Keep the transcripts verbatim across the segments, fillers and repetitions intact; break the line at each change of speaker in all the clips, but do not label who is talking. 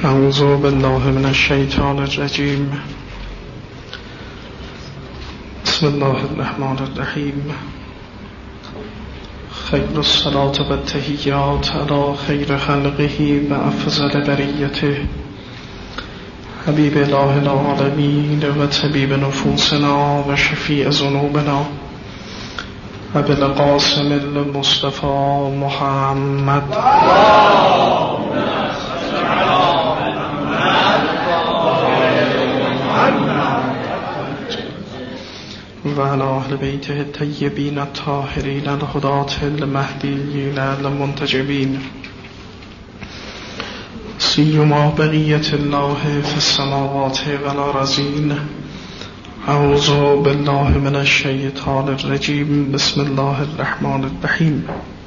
اعوذ بالله من الشیطان الرجیم. بسم الله الرحمن الرحیم. خیر الصلاة و التحیات علی خیر خلقه و افضل بریته حبیب اله العالمین و طبیب نفوسنا و شفیع ذنوبنا و بالقاسم المصطفى محمد و علی اهل بیته الطیبین الطاهرین الهداة المهدیین المنتجبین سیما بقیة الله فی السماوات والارضین. اعوذ بالله من الشیطان الرجیم. بسم الله الرحمن الرحیم.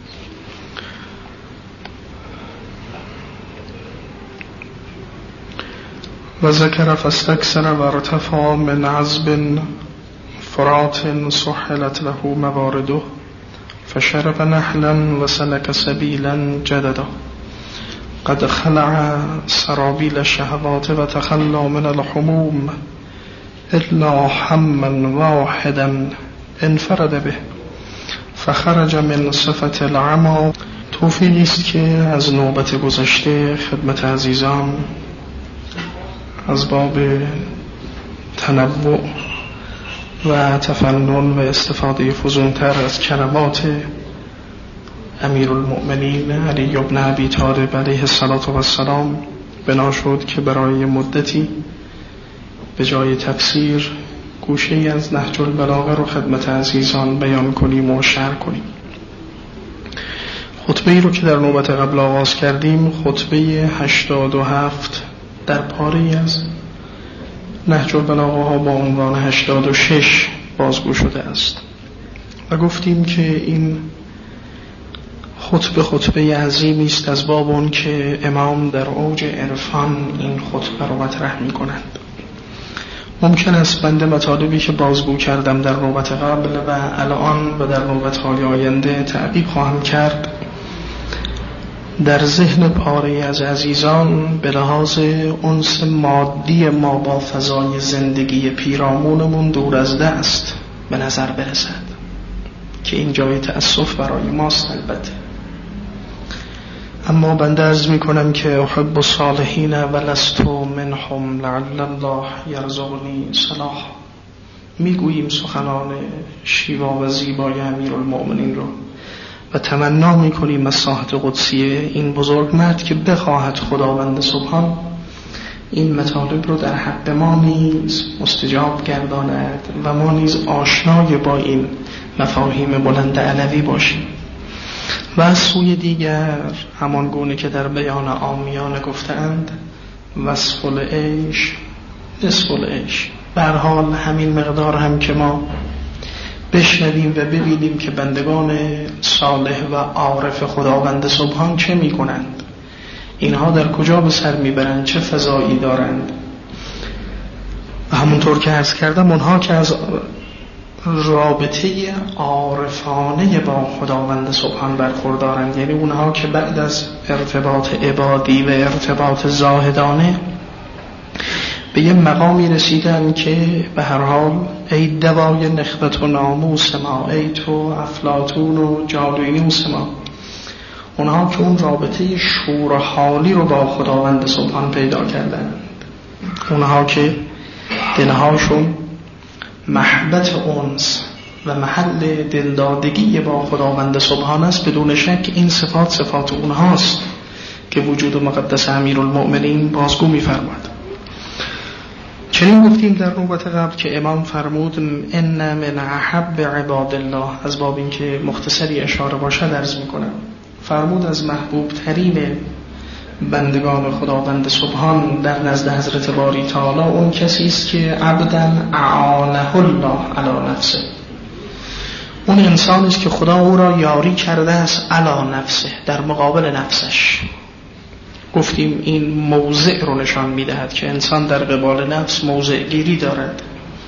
و ذکر فاستکثر و ارتفع من عذب فرات سحلت له موارده فشرب نحلا و سلك سبیلا جددا قد خلع سرابیل الشهوات و تخلى من الحموم الا حما واحدا انفرد به فخرج من صفت العما. توفیقی است که از نوبت گذشته خدمت عزیزان از باب تنوع و تفنن و استفاده فزونتر از کلمات امیرالمؤمنین علی بن ابی طالب علیه السلام بنا شد که برای مدتی به جای تفسیر گوشه‌ای از نهج البلاغه رو خدمت عزیزان بیان کنیم و شرح کنیم. خطبه‌ای رو که در نوبت قبل آغاز کردیم خطبه هشتاد و هفت در پاره‌ای از نهج البلاغه ها با عنوان هشتاد و شش بازگو شده است و گفتیم که این خطبه خطبه عظیمی است از باب اون که امام در اوج عرفان این خطبه رو مطرح می کنند. ممکن است بنده مطالبی که بازگو کردم در نوبت قبل و الان و در نوبت های آینده تعقیب خواهم کرد در ذهن پاره از عزیزان به لحاظ انس مادی ما با فضای زندگی پیرامونمون دور از دست به نظر برسد که این جای تأسف برای ماست البته. اما بنده عرض می کنم که احب الصالحین و لست منهم لعل الله یرزقنی صلاح. میگوییم سخنان شیوا و زیبای امیرالمؤمنین رو و تمنا میکنیم از ساحت قدسیه این بزرگ مرد که بخواهد خداوند سبحان این مطالب رو در حق ما نیز مستجاب گرداند و ما نیز آشنای با این مفاهیم بلند علوی باشیم. و از سوی دیگر همان گونه که در بیان عامیان گفتند وصف العیش نصف العیش، به هر حال همین مقدار هم که ما بشنویم و ببینیم که بندگان صالح و عارف خداوند سبحان چه می کنند، اینها در کجا به سر می برند، چه فضایی دارند. و همونطور که عرض کردم اونها که از رابطه عارفانه با خداوند سبحان برخوردارند، یعنی اونها که بعد از ارتباط عبادی و ارتباط زاهدانه به یه مقامی رسیدن که به هر حال ای دوای نخبت و ناموس ما، ای تو افلاطون و جادوینوس ما، اونها که اون رابطه شور و حالی رو با خداوند سبحان پیدا کردن، اونها که دلهاشون محبت انس و محل دلدادگی با خداوند سبحان است، بدون شک این صفات صفات اونهاست که وجود مقدس امیرالمؤمنین بازگو می‌فرماید. چنین گفتیم در نوبت قبل که امام فرمود ان من احب عباد الله، از باب این که مختصری اشاره باشد عرض میکنم، فرمود از محبوب ترین بندگان خداوند سبحان در نزد حضرت باری تعالی اون کسی است که عبدا اعانه الله علی نفسه، اون انسان است که خدا او را یاری کرده است علی نفسه، در مقابل نفسش. گفتیم این موضع رو نشان میدهد که انسان در قبال نفس موضع گیری دارد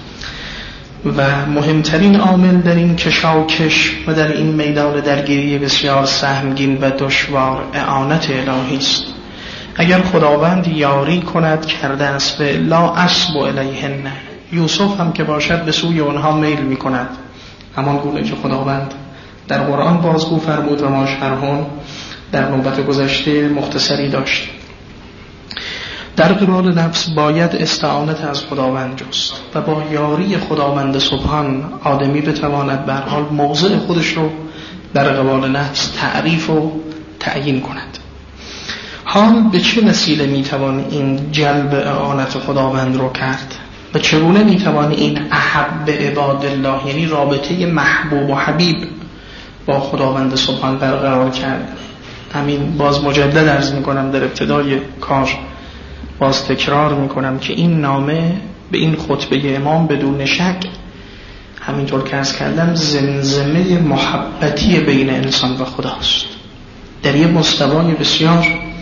و مهمترین عامل در این کشاکش و در این میدان درگیری بسیار سهمگین و دشوار اعانت الهی است. اگر خداوند یاری کند کرده است به لا اسب الیهن، یوسف هم که باشد به سوی آنها میل می کند، همان گونه که خداوند در قرآن بازگو فرمود و ما شرحون در نوبت گذشته مختصری داشت. در قبال نفس باید استعانت از خداوند جست و با یاری خداوند سبحان آدمی بتواند به هر حال موضع خودش رو در قبال نفس تعریف و تعیین کند. حال به چه وسیله میتوان این جلب اعانت خداوند رو کرد و چگونه میتوان این احب عباد الله، یعنی رابطه محبوب و حبیب با خداوند سبحان برقرار کرد؟ همین باز مجدد عرض میکنم در ابتدای کار، باز تکرار میکنم که این نامه به این خطبه امام بدون شک همینطور که عرض کردم زمزمه محبتی بین انسان و خداست. در یه مستوای بسیار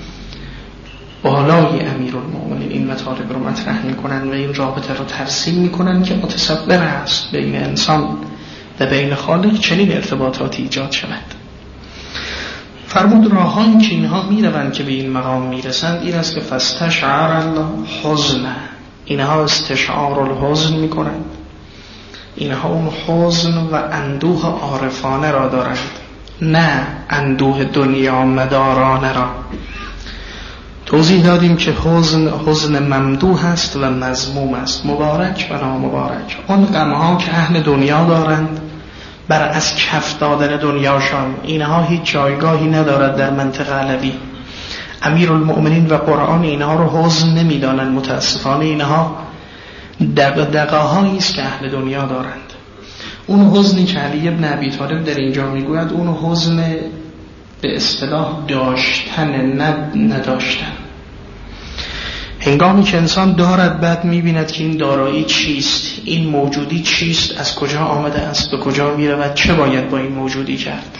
بالای امیرالمومنین این مطالب رو مطرح میکنن و این رابطه رو ترسیم میکنن که متصور است بین انسان و بین خالق چنین ارتباطاتی ایجاد شود. فرمود راهایی که اینها میروند که به این مقام میرسند این است که فاستشعر الله حزن، اینها استشعار الحزن میکنند، اینها اون حزن و اندوه عارفانه را دارند، نه اندوه دنیا مدارانه را. توضیح دادیم که حزن حزن ممدوح است و مذموم است، مبارک و نامبارک. اون غمها که اهل دنیا دارند بر از کف دادن دنیاشان، اینها هیچ جایگاهی ندارد در منطق علوی. امیرالمؤمنین و قرآن اینها رو حزن نمیدانند، متاسفانه اینها دغدغه‌هایی است که اهل دنیا دارند. اون حزنی که علی ابن ابی طالب در اینجا میگوید اون حزن به اصطلاح داشتن نداشتن. هنگامی که انسان دارد بعد میبیند که این دارایی چیست، این موجودی چیست، از کجا آمده است، به کجا میرود، چه باید با این موجودی کرد.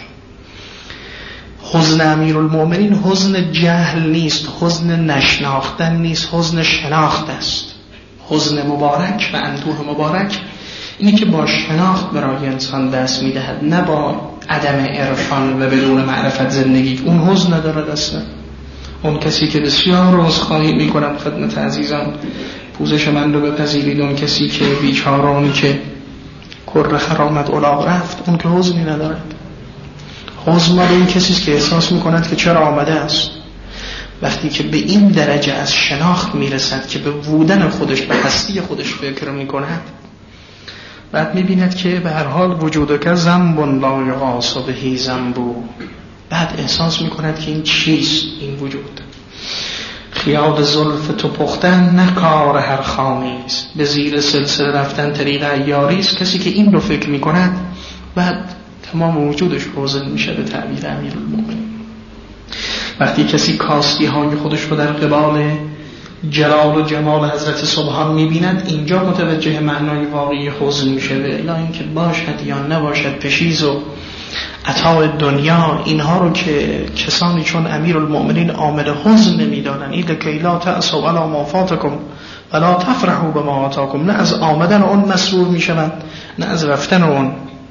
حزن امیرالمؤمنین حزن جهل نیست، حزن نشناختن نیست، حزن شناخت است. حزن مبارک و اندوه مبارک اینی که با شناخت برای انسان دست میدهد، نه با عدم عرفان و بدون معرفت زندگی. اون حزن ندارد اصلا. اون کسی که بسیار عذرخواهی میکنم خدمت عزیزان، پوزش من رو بپذیرید، اون کسی که بیچاره، اون که کر خرامت الاغ رفت، اون که حزنی ندارد. حزن مال اون کسیست که احساس میکند که چرا آمده است. وقتی که به این درجه از شناخت میرسد که به بودن خودش، به هستی خودش فکر میکند، بعد میبیند که به هر حال وجود که ذنب لا یغاص به ذنب، بعد احساس میکند که این چیست این وجود. خیال زلف تو پختن نه کار هر خامی است، به زیر سلسله رفتن طریق عیاری است. کسی که این رو فکر میکند بعد تمام وجودش حزن میشه به تعبیر امیرالمومنین. وقتی کسی کاستی های خودش رو در قبال جلال و جمال حضرت سبحان میبیند، اینجا متوجه معنای واقعی حزن میشه. به الا اینکه باشد یا نباشد پشیز و عطای دنیا، اینها رو که کسانی چون امیرالمؤمنین عامل حزن نمیدانن، این لکی لا تأسوا علی ما فاتکم ولا تفرحوا بما آتاکم، نه از آمدن اون مسرور میشوند نه از رفتن اون.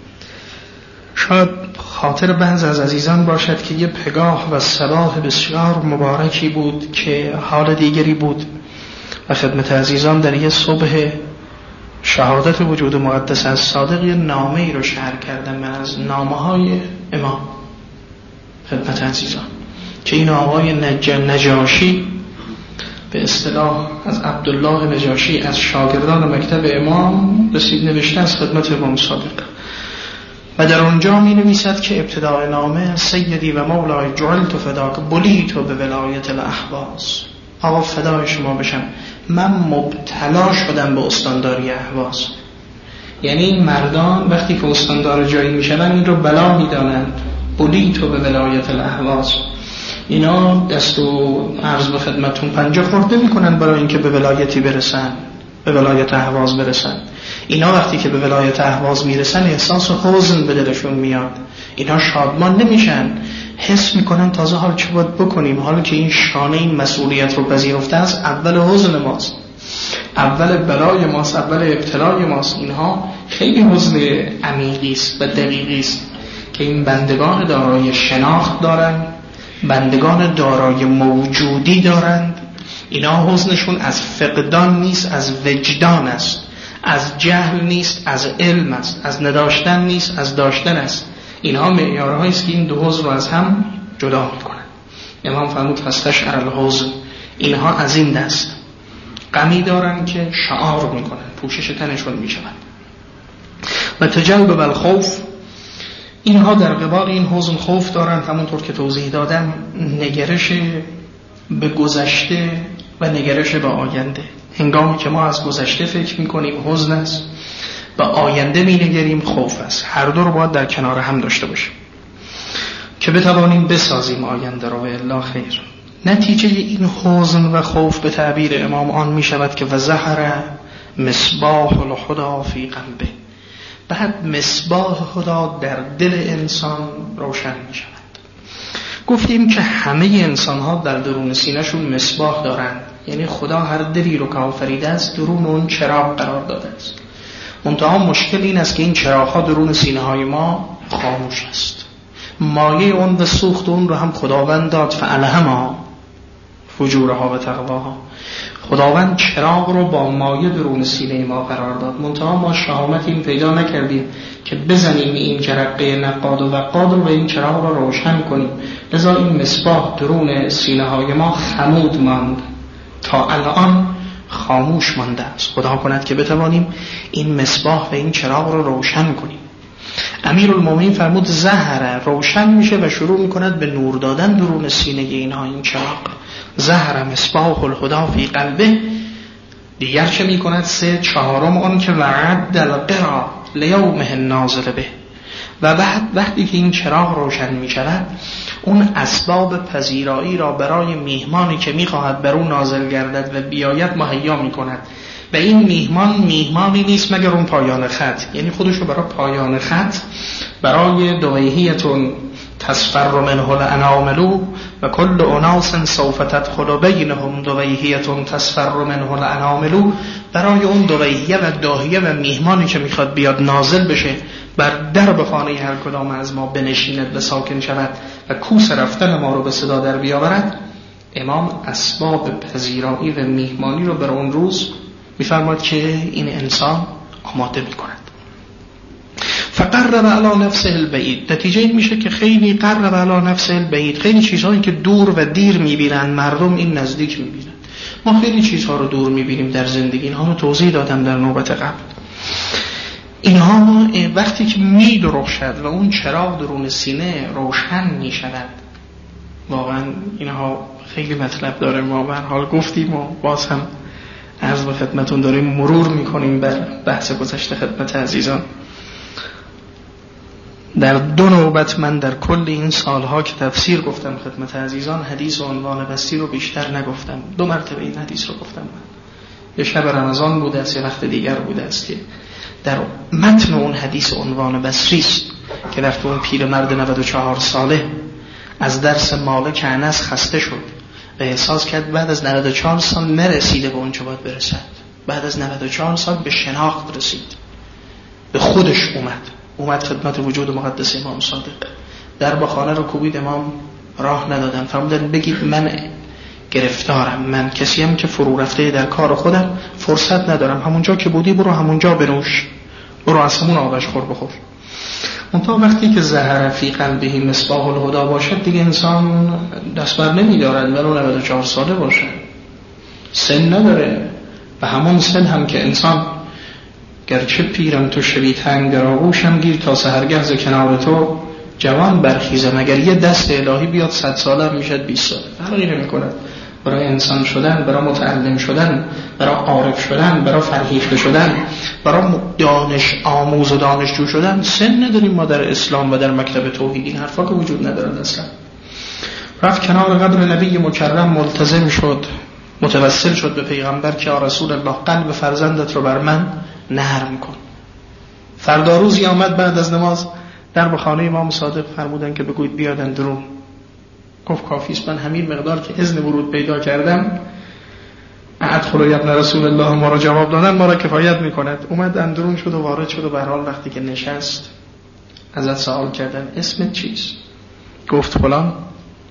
شاید خاطر بعض از عزیزان باشد که یه پگاه و صباح بسیار مبارکی بود که حال دیگری بود و خدمت عزیزان در یه صبح شهادت وجود مقدس از صادق یه نامه ای رو شرح کردم از نامه های امام خدمت عزیزان، که این آقای نج... نجاشی به اصطلاح از عبدالله نجاشی از شاگردان مکتب امام رسید نوشته از خدمت امام صادق و در اونجا می نویسد که ابتدای نامه سیدی و مولای جعلت فداک بلیت و به ولایت الاحواز، آقا فدای شما بشم، من مبتلا شدم به استانداری اهواز. یعنی این مردان وقتی که استاندار جایی می شدن این رو بلا می دانند، بلیت و به ولایت الاحواز. اینا دست و عرض به خدمتون پنجه خورده می کنن برای اینکه به ولایتی برسن، به ولایت اهواز برسن. اینا وقتی که به ولایت اهواز میرسن احساس حزن به دلشون میاد، اینا شادمان نمیشن، حس میکنن تازه حال چه باید بکنیم، حالا که این شانه این مسئولیت رو پذیرفته است، اول حزن ماست، اول بلای ماست، اول ابتلای ماست. اینها خیلی حزن عمیقی است و دقیقی است که این بندگان دارای شناخت دارن، بندگان دارای موجودی دارند، اینا حزنشون از فقدان نیست، از وجدان است، از جهل نیست، از علم است، از نداشتن نیست، از داشتن است. اینها معیارهایی است که این دو حزن رو از هم جدا میکنن. امام فرمود فاستشعر الحزن، اینها از این دست غمی دارن که شعار میکنن، پوشش تنشون میشوند. و تجلب الخوف، اینها در قبال این حزن خوف دارن، همونطور که توضیح دادم، نگرش به گذشته و نگرش به آینده. هنگامی که ما از گذشته فکر میکنیم حزن است، به آینده مینگریم خوف است. هر دو رو باید در کنار هم داشته باشیم که بتوانیم بسازیم آینده رو، و الا خیر. نتیجه این حزن و خوف به تعبیر امام آن می شود که وظهر مصباح الهدی فی قلبه، بعد مصباح خدا در دل انسان روشن می شود. گفتیم که همه انسان ها در درون سینه‌شون مصباح دارند، یعنی خدا هر دلی رو که آفریده است درون اون چراغ قرار داده است. منتها مشکل این است که این چراغ ها درون سینه های ما خاموش است. مایه اون و سوخت اون رو هم خداوند داد، فالهمها فجورها و تقواها. خداوند چراغ رو با مایه درون سینه ما قرار داد، منتها ما شهامت این پیدا نکردیم که بزنیم این جرقه نقاد و وقاد رو و این چراغ رو روشن کنیم. لذا این مصباح درون سینه های ما خمود ماند، تا الان خاموش مانده است. خدا کند که بتوانیم این مصباح و این چراغ رو روشن کنیم. امیرالمومنین فرمود ظهر، روشن میشه و شروع میکند به نور دادن درون سینه اینها این چراغ. ظهر مصباح الهدی فی قلبه. دیگر چه میکند؟ سه چهارم اون که وعد القرا لیومه النازل به. و بعد وقتی که این چراغ روشن میشود، اون اسباب پذیرایی را برای میهمانی که میخواهد بر اون نازل گردد و بیاید مهیا میکند. و این میهمان میهمانی نیست مگر اون پایان خط، یعنی خودشو برای پایان خط، برای دویهیتون تصفر منه الاناملو و کل اناس سوف تدخل بینهم دویهیتون تصفر منه الاناملو، برای اون دویهیه و داهیه و میهمانی که میخواد بیاد نازل بشه، بر درب خانه هر کدام از ما بنشیند و ساکن شود و کوس رفتن ما رو به صدا در بیاورد. امام اسباب پذیرایی و میهمانی رو بر اون روز میفرماد که این انسان آماده میکند. فقرب علی نفسه البعید، نتیجه این میشه که خیلی قرب علی نفسه البعید، خیلی چیزهایی که دور و دیر میبینن مردم این نزدیک میبینن. ما خیلی چیزها رو دور میبینیم در زندگی، اینها رو توضیح دادم در نوبت قبل. اینها وقتی که میدرخشد و اون چراغ درون سینه روشن میشود، واقعا اینها خیلی مطلب داره. ما به هر حال گفتیم و باز هم عرض به خدمتون داریم مرور میکنیم بر بحث گذشته خدمت عزیزان. در دو نوبت من در کل این سالها که تفسیر گفتم خدمت عزیزان، حدیث و عنوان بسری رو بیشتر نگفتم. دو مرتبه این حدیث رو گفتم من. یه شب رمضان بوده است، یه وقت دیگر بوده است که در متن اون حدیث عنوان بسری است که در اون پیرمرد نود و چهار ساله از درس مالک انس خسته شد و احساس کرد بعد از نود و چهار سال نرسیده به اون چه باید برسد. بعد از نود و چهار سال به شناخت رسید، به خودش اومد اومد خدمت وجود مقدس امام صادق. در با خانه رو کوبید، امام راه ندادن، فرمودن بگید من گرفتارم، من کسیم که فرو رفته در کار خودم، فرصت ندارم، همونجا که بودی برو همونجا بنوش، برو از همون آبش خور بخور. منتها وقتی که ظهر فی قلبه مصباح الهدی باشد دیگه انسان دست بر نمیدارد، ولو نود و چهار ساله باشد، سن نداره. و همون سن هم که انسان گرچه پیرم تو شوی تنگ در آغوشم گیر تا سحرگه ز کنار تو جوان برخیزم، اگر یه دست الهی بیاد صد ساله میشد بیست ساله، فرقی نمی کند. برای انسان شدن، برای متعلم شدن، برای عارف شدن، برای فرهیخته شدن، برای دانش آموز و دانشجو شدن سن نداریم ما در اسلام و در مکتب توحید. این حرفا که وجود ندارد اصلا. رفت کنار قبر نبی مکرم، ملتزم شد، متوسل شد به پیغمبر که یا رسول الله قلب فرزندت رو بر من نرم کن. فردا روزی آمد بعد از نماز در به خانه امام صادق، فرمودن که بگوید بیادن درون. گفت کافیست، من همین مقدار که اذن ورود پیدا کردم ادخل یا ابن رسول الله ما را جواب دادن ما را کفایت میکند. اومد اندرون شد و وارد شد و به هر حال وقتی که نشست ازت سوال کردن اسمت چیست؟ گفت فلان.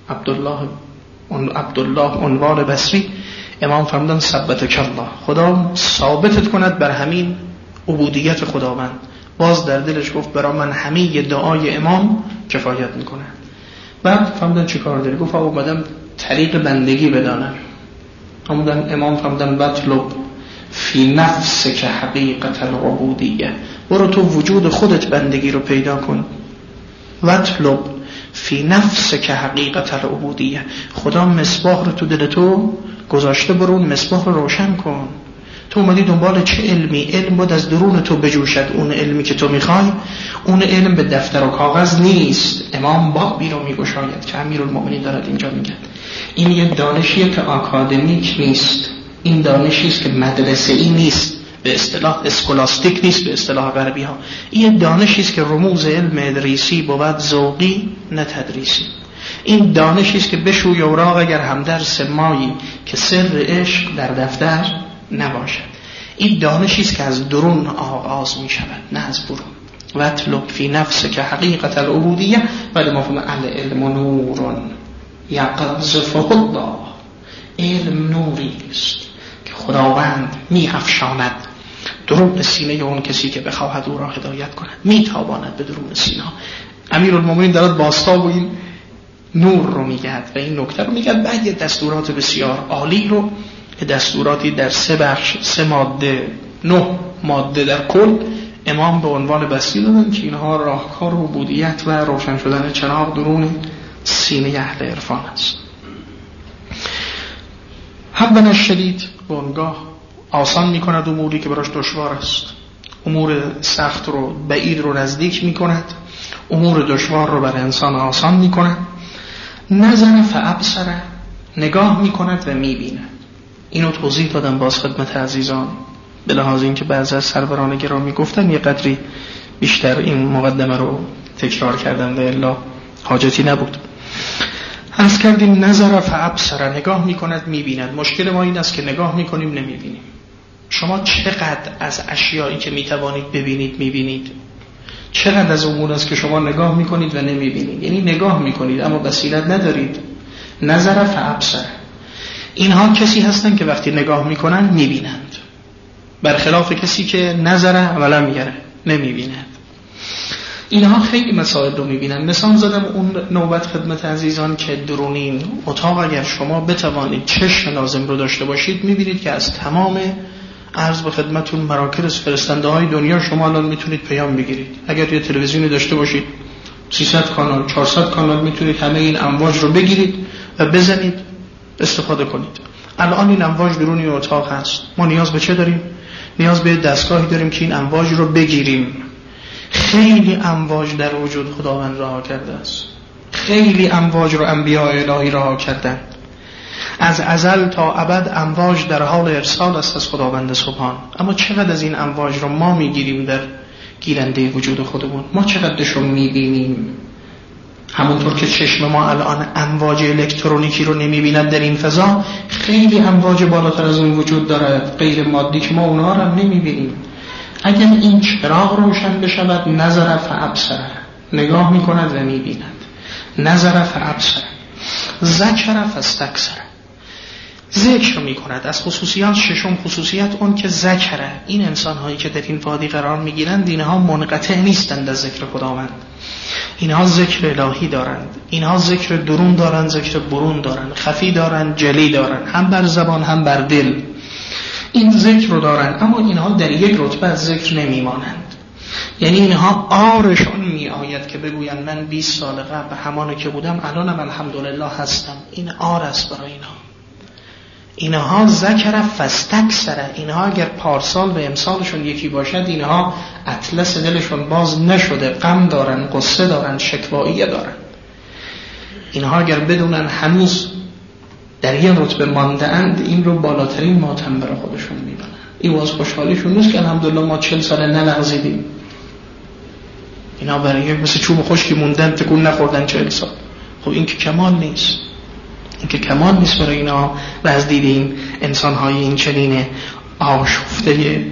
عبدالله عبدالله عنوان بصری، امام فرمودن ثبتک الله، خدا ثابتت کند بر همین عبودیت خداوند. باز در دلش گفت برای من همه دعای امام کفایت میکنه. بعد فرمودن چی کار داری؟ گفت اومدم طریق بندگی بدانم. فرمودن امام فرمودن بطلب فی نفس که حقیقت العبودیه، برو تو وجود خودت بندگی رو پیدا کن. وطلب فی نفس که حقیقت العبودیه، خدا مصباح رو تو دل تو گذاشته، برو اون مصباح رو روشن کن. تو اومدی دنبال چه علمی؟ علم باید از درون تو بجوشد. اون علمی که تو میخوای، اون علم به دفتر و کاغذ نیست. امام بابی رو میگشاید که امیرالمومنین دارد اینجا میگه این یه دانشیه که آکادمیک نیست، این دانشی است که مدرسه‌ای نیست، به اصطلاح اسکولاستیک نیست به اصطلاح غربی ها. این دانشی است که رموز علم ادریسی بود ذوقی نه تدریسی. این دانشی است که بشوی اوراق اگر همدرس مایی که سر عشق در دفتر نباشد. این دانشی است که از درون آغاز می شود نه از برون. وطلب فی نفس که حقیقت العبودیه، ولی مفهوم العلم نورون یقذفه الله، علم نوری است که خداوند می افشاند درون سینه اون کسی که بخواهد او را هدایت کند، می تاباند به درون سینه. امیرالمومنین دارد باستا و این نور رو میگد و این نکته رو میگد. بعد یه دستورات بسیار عالی رو که دستوراتی در سه بخش، سه ماده، نه ماده در کل امام به عنوان بصری دادن که اینها راهکار عبودیت و روشن شدن چراغ درون سینه اهل عرفان است. حبا شدید بانگاه آسان میکند اموری که براش دشوار است، امور سخت رو بعید رو نزدیک میکند، امور دشوار رو بر انسان آسان میکند. نظر فابصره، نگاه میکند و میبیند. اینو توضیح دادم باز خدمت عزیزان، به لحاظ اینکه بعضی از سروران گرامی گفتن یه قدری بیشتر این مقدمه رو تکرار کردم و الا حاجتی نبود. عرض کردیم نظر فابصره، نگاه میکند میبیند. مشکل ما این است که نگاه میکنیم نمیبینیم. شما چقدر از اشیایی که میتوانید ببینید میبینید؟ چقدر از امور است که شما نگاه میکنید و نمیبینید؟ یعنی نگاه میکنید اما بصیرت ندارید. نظر فابصره، اینها کسی هستن که وقتی نگاه میکنن میبینند، برخلاف کسی که نظر اولا میگره نمیبیند. اینها خیلی مسائل رو میبینن. مثال زدم اون نوبت خدمت عزیزان که درونین اتاق اگر شما بتوانید چشم لازم رو داشته باشید میبینید که از تمام عرض به خدمتون مراکز فرستنده های دنیا شما الان میتونید پیام بگیرید. اگر یه تلویزیونی داشته باشید سیصد کانال چهارصد کانال میتونید همه این امواج رو بگیرید و بزنید استفاده کنید. الان این امواج درون این اتاق هست. ما نیاز به چه داریم؟ نیاز به دستگاهی داریم که این امواج رو بگیریم. خیلی امواج در وجود خداوند رها کرده است. خیلی امواج رو انبیاء الهی رها کردند. از ازل تا ابد امواج در حال ارسال است از خداوند سبحان. اما چقدر از این امواج رو ما میگیریم در گیرنده وجود خودمون؟ ما چقدرش رو میبینیم؟ همونطور که چشم ما الان امواج الکترونیکی رو نمیبیند در این فضا، خیلی امواج بالاتر از اون وجود دارد غیر مادی که ما اونها رو هم نمیبینیم. اگر این چراغ روشن بشود نظر فابصره، نگاه میکند و میبیند. نظر فابصره، ذکر فاستکثر، ذکر میکند. از خصوصیات ششم خصوصیت اون که ذکره. این انسان هایی که در این وادی قرار میگیرند اینها منقطع نیستند از ذکر خداوند. اینها ذکر الهی دارند، اینها ذکر درون دارند، ذکر برون دارند، خفی دارند، جلی دارند، هم بر زبان هم بر دل این ذکر رو دارند. اما اینها در یک رتبه از ذکر نمیمانند. یعنی اینها آرشون می آید که بگویند من بیست سال قبل همانه که بودم الانم الحمدلله هستم. این آر است برای اینها. اینها ذکر فاستکثر، اینها اگر پارسال و امسالشون یکی باشد اینها اطلس دلشون باز نشده، غم دارن، قصه دارن، شکواییه دارن. اینها اگر بدونن هنوز در یه رتبه مانده اند این رو بالاترین ماتم برای خودشون میبینن. این واس خوشحالیشون نیست که الحمدلله ما چل ساله نلغزیدیم. اینا برای مثل چوب خشکی موندن تکون نخوردن چهل سال. خب این که کمال نیست. این که کمال نیست برای اینا. و از دید این انسان‌های این چنین آشفته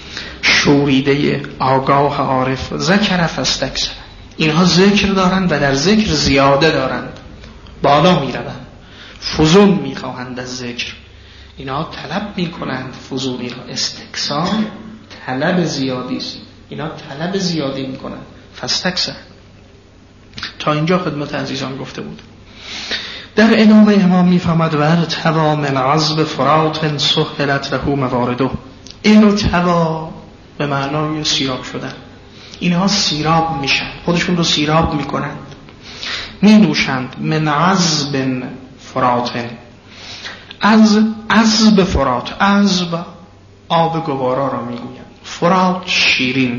شوریده آگاه عارف ذکر فاستکثر، اینها ذکر دارند و در ذکر زیاده دارند. بالا میروند، فزون میخواهند از ذکر. اینا طلب میکنند فزونی را. استکثار طلب زیادی است، اینا طلب زیادی میکنند. فاستکثر. تا اینجا خدمت عزیزان گفته بود. در ادامه امام میفهمد ورتوا من عذب فرات سهلت له موارده. این رو توا به معنای سیراب شدن، اینها سیراب میشن، خودشون رو سیراب میکنند، می نوشند. من عذب فرات، از عذب فرات، عذب آب گوارا را میگویند، فرات شیرین.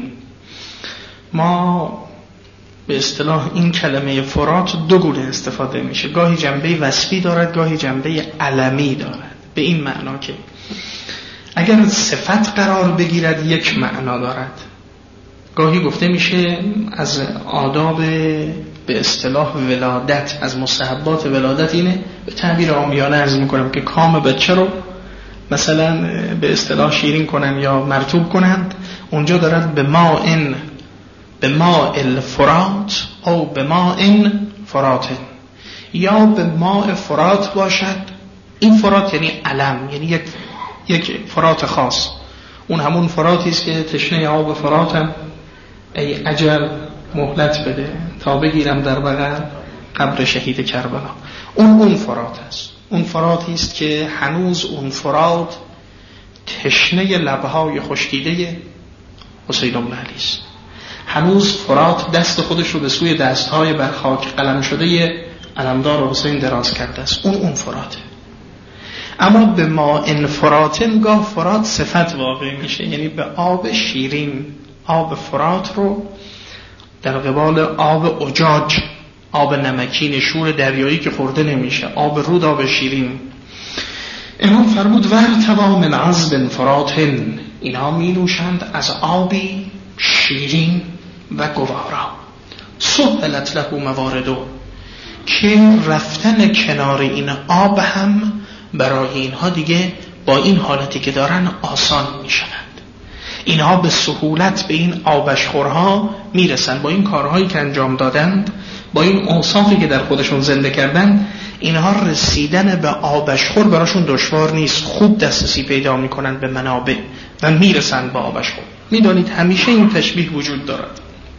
ما به اصطلاح این کلمه فرات دو گونه استفاده میشه، گاهی جنبه وصفی دارد، گاهی جنبه علمی دارد. به این معنا که اگر صفت قرار بگیرد یک معنا دارد. گاهی گفته میشه از آداب به اصطلاح ولادت، از مستحبات ولادت اینه، به تعبیر عامیانه عرض میکنم که کام بچه رو مثلا به اصطلاح شیرین کنن یا مرطوب کنند، اونجا دارد به ما این به ما الفرات او به ما این فرات، یا به ما فرات باشد. این فرات یعنی علم، یعنی یک یک فرات خاص. اون همون فراتی است که تشنه آب فراتم ای اجل مهلت بده تا بگیرم در بغل قبر شهید کربلا. اون اون فرات است. اون فراتی است که هنوز اون فرات تشنه لبهای خشکیده حسین بن علی است. هنوز فرات دست خودش رو به سوی دستهای بر خاک قلم شده علمدار حسین دراز کرده است. اون اون فراته. اما به ما ان فراتن گاه فرات صفت واقع میشه، یعنی به آب شیرین. آب فرات رو در قبال آب اجاج، آب نمکین شور دریایی که خورده نمیشه، آب رود، آب شیرین. امام فرمود ورتوا من عذب فراتن، اینها می نوشند از آبی شیرین و گوارا. سهلت له مواردو، که رفتن کنار این آب هم برای اینها دیگه با این حالتی که دارن آسان می شود. اینها به سهولت به این آبشخورها می رسند. با این کارهایی که انجام دادند، با این اوصافی که در خودشون زنده کردند، اینها رسیدن به آبشخور براشون دشوار نیست. خوب دسترسی پیدا می کنند به منابع و می رسند به آبشخور. می دانید همیشه این تشبیه وجود دارد.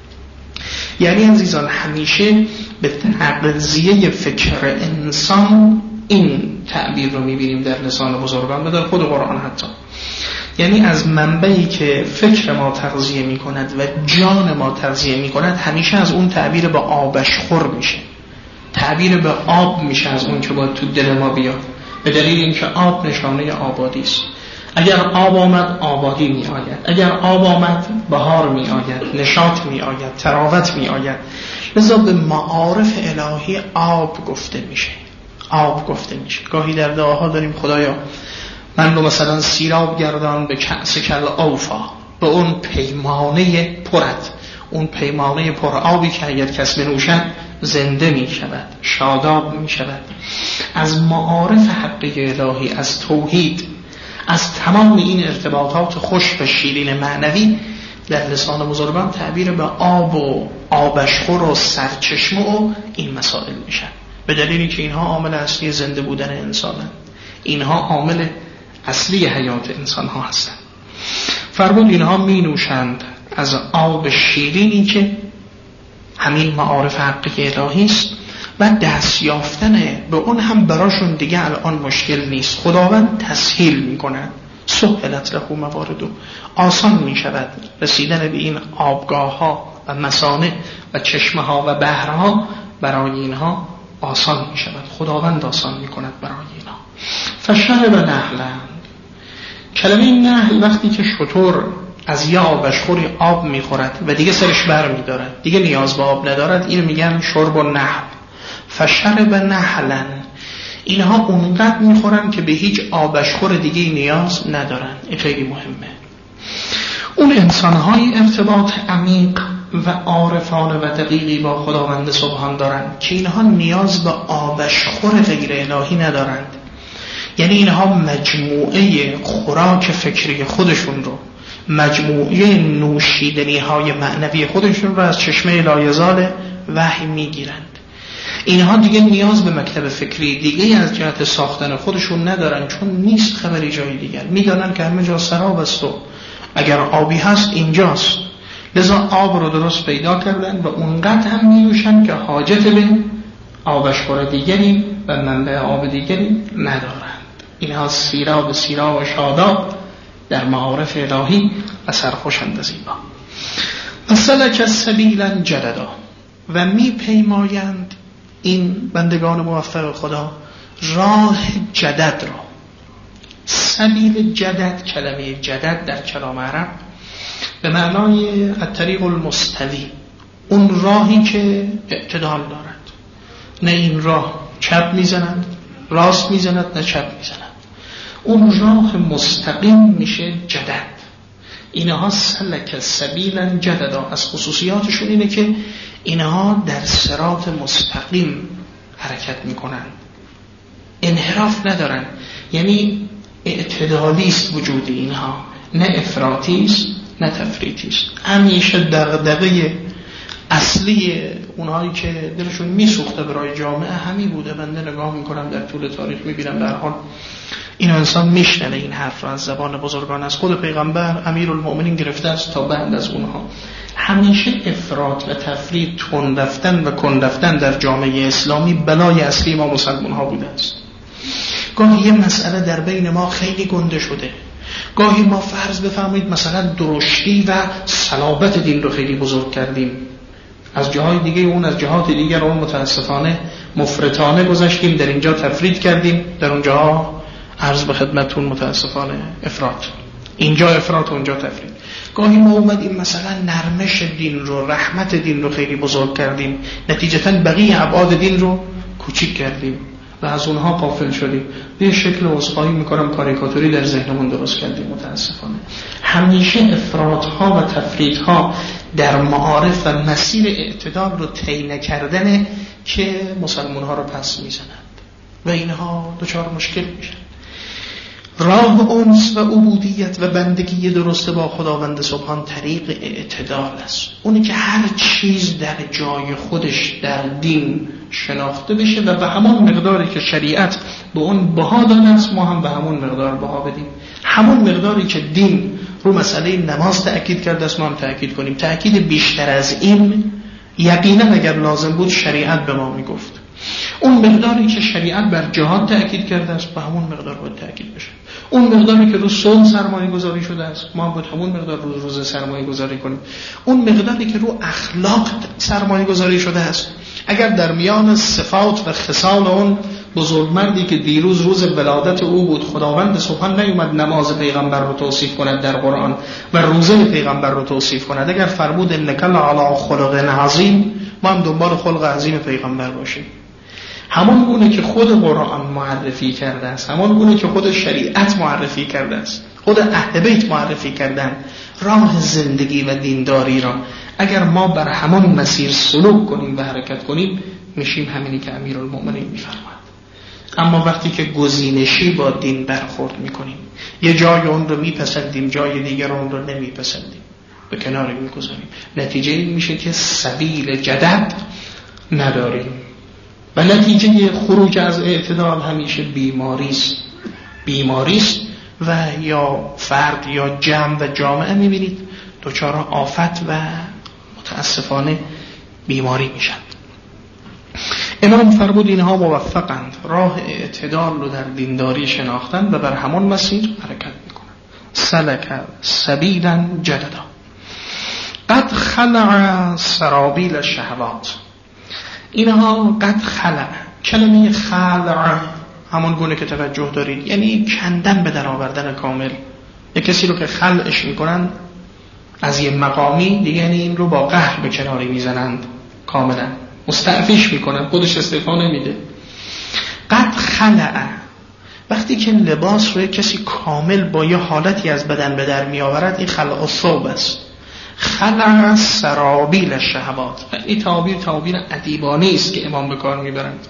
یعنی عزیزان همیشه به تغذیه فکر انسان این تعبیر رو میبینیم در لسان بزرگان و در خود قرآن حتی. یعنی از منبعی که فکر ما تغذیه میکند و جان ما تغذیه میکند، همیشه از اون تعبیر به آبشخور میشه، تعبیر به آب میشه از اون که باید تو دل ما بیاد، به دلیل اینکه آب نشانه آبادی است. اگر آب آمد آبادی می آید، اگر آب آمد بهار می آید، نشاط می آید، تراوت می آید. لذا به معارف الهی آب گفته میشه، آب گفته میشه. گاهی در دعاها داریم خدایا من رو مثلا سیراب گردان به کأس کل اوفا، به اون پیمانه پرت، اون پیمانه پر آبی که اگر کس بنوشد زنده می شود، شاداب می شود. از معارف حقیقی الهی، از توحید، از تمام این ارتباطات خوش و شیرین معنوی در لسان بزرگان تعبیر به آب و آبشخور و سرچشمه و این مسائل میشن، به دلیلی که اینها عامل اصلی زنده بودن انسانن، اینها عامل اصلی حیات انسان ها هستند. فرمود اینها می نوشند از آب شیرینی که همین معارف حقیقی الهی است و دست یافتن به اون هم براشون دیگه الان مشکل نیست. خداوند تسهیل میکنه. سهلت له مواردو، آسان می شود رسیدن به این آبگاه ها و مسانع و چشمه ها و بحرها، برای اینها آسان می شود. خداوند آسان می کند برای اینها. فشرب نهلند، کلمه نهل وقتی که شتر از یه آبشخوری آب می خورد و دیگه سرش بر می دارد، دیگه نیاز به آب ندارد، این میگن شرب و نهل. فشرب نهلن، اینها اونقدر میخورن که به هیچ آبشخور دیگه نیاز ندارن. این خیلی مهمه. اون انسانهای ارتباط عمیق و عارفانه و دقیقی با خداوند سبحان دارن که اینها نیاز به آبشخور غیر الهی ندارند. یعنی اینها مجموعه خوراک فکری خودشون رو، مجموعه نوشیدنی های معنوی خودشون رو از چشمه لایزال وحی میگیرند. اینها دیگه نیاز به مکتب فکری دیگه از جهت ساختن خودشون ندارن، چون نیست خبری جای دیگر. میدانن که همه جا سراب است و اگر آبی هست اینجاست، لذا آب رو درست پیدا کردن و اونقدر هم میوشن که حاجت به آبشخور دیگری و منبع آب دیگری ندارند. اینها سیراب سیراب و شاداب در معارف الهی و سرخوشند زیبا. و سلک سبیلا جددا، و می پیمایند این بندگان موفق خدا راه جدد را. سبیل جدد، کلمه جدد در کلام عرب به معنای الطریق المستوی، اون راهی که اعتدال دارد، نه این راه چپ میزنند راست میزند نه چپ میزند، اون راه مستقیم میشه جدد. اینها سلک سبیلا جددا، از خصوصیاتشون اینه که اینها در صراط مستقیم حرکت میکنن، انحراف ندارن، یعنی اعتدالی است وجود اینها، نه افراطی است نه تفریطی است. همیشه دغدغه اصلی اونهایی که دلشون میسوخته برای جامعه همین بوده. بنده نگاه میکنم در طول تاریخ میبینم در حال این انسان میشنوه این حرف را از زبان بزرگان، از خود پیغمبر امیرالمؤمنین گرفته است تا بعد از اونها. همیشه افراط و تفریط، تند رفتن و کند رفتن در جامعه اسلامی بلای اصلی ما مسلمان ها بوده است. گاهی یه مسئله در بین ما خیلی گنده شده، گاهی ما فرض بفرمایید مثلا درشتی و صلابت دین رو خیلی بزرگ کردیم، از جاهای دیگه اون از جهات دیگر اون متاسفانه مفرطانه گذاشتیم، در اینجا تفرید کردیم، در اونجا عرض به خدمتون متاسفانه افراط، اینجا افراط و اونجا تفرید. گاهی ما اومدیم مثلا نرمش دین رو، رحمت دین رو خیلی بزرگ کردیم، نتیجتاً بقیه ابعاد دین رو کوچیک کردیم و از اونها غافل شدیم. به شکل عذرخواهی میکنم کاریکاتوری در ذهنمون درست کردیم متاسفانه. همیشه افراط‌ها و تفریط‌ها در معارف و مسیر اعتدال رو طی نکردنه که مسلمان‌ها رو پس میزنند و اینها دچار مشکل میشن. راه انس و عبودیت و بندگی درست با خداوند سبحان طریق اعتدال است، اونی که هر چیز در جای خودش در دین شناخته بشه و به همون مقداری که شریعت به اون بها داده است ما هم به همون مقدار بها بدیم. همون مقداری که دین رو مسئله نماز تأکید کرده است ما هم تأکید کنیم. تأکید بیشتر از این یقینا اگر لازم بود شریعت به ما میگفت. اون مقداری که شریعت بر جهاد تأکید کرده است به همون مقدار باید تأکید بشه. اون مقداری که رو صوم سرمایه گذاری شده است ما باید همون مقدار رو روزه سرمایه گذاری کنیم. اون مقداری که رو اخلاق سرمایه گذاری شده است، اگر در میان صفات و خصال اون بزرگمردی که دیروز روز ولادت او بود خداوند سبحان نیومد نماز پیغمبر رو توصیف کند در قرآن و روزه پیغمبر رو توصیف کند، اگر فرمود انک لعلی خلق عظیم ما هم دنبال خلق عظیم پیغمبر باشیم. همون گونه که خود قرآن معرفی کرده است، همون گونه که خود شریعت معرفی کرده است، خود اهل بیت معرفی کردن راه زندگی و دینداری را، اگر ما بر همون مسیر سلوک کنیم و حرکت کنیم میشیم همینی که امیرالمؤمنین میفرماد. اما وقتی که گزینشی با دین برخورد میکنیم، یه جای اون رو میپسندیم جای دیگر اون رو نمیپسندیم، به کنار میگذاریم، نتیجه این میشه که سبیل جدد نداریم و نتیجه خروج از اعتدال همیشه بیماریست. بیماریست و یا فرد یا جمع و جامعه میبینید دچار آفت و متاسفانه بیماری میشن. امام فرمود اینها موفقند، راه اعتدال رو در دینداری شناختن و بر همون مسیر حرکت میکنن. سلک سبیلا جددا قد خلع سرابیل الشهوات. اینها قد خلع، کلمه خلع همون گونه که توجه دارید یعنی کندن به در آوردن کامل. یک کسی رو که خلعش میکنن از یه مقامی دیگه، یعنی این رو با قهر به کناری میزنند، کاملا مستعفیش میکنن، خودش استعفا نمیده. قد خلع، وقتی که لباس رو کسی کامل با یه حالتی از بدن به در میآورد این خلع الثوب است. خلع سرابیل الشهوات، این تعبیر تعبیر ادیبانه است که امام به کار میبرند.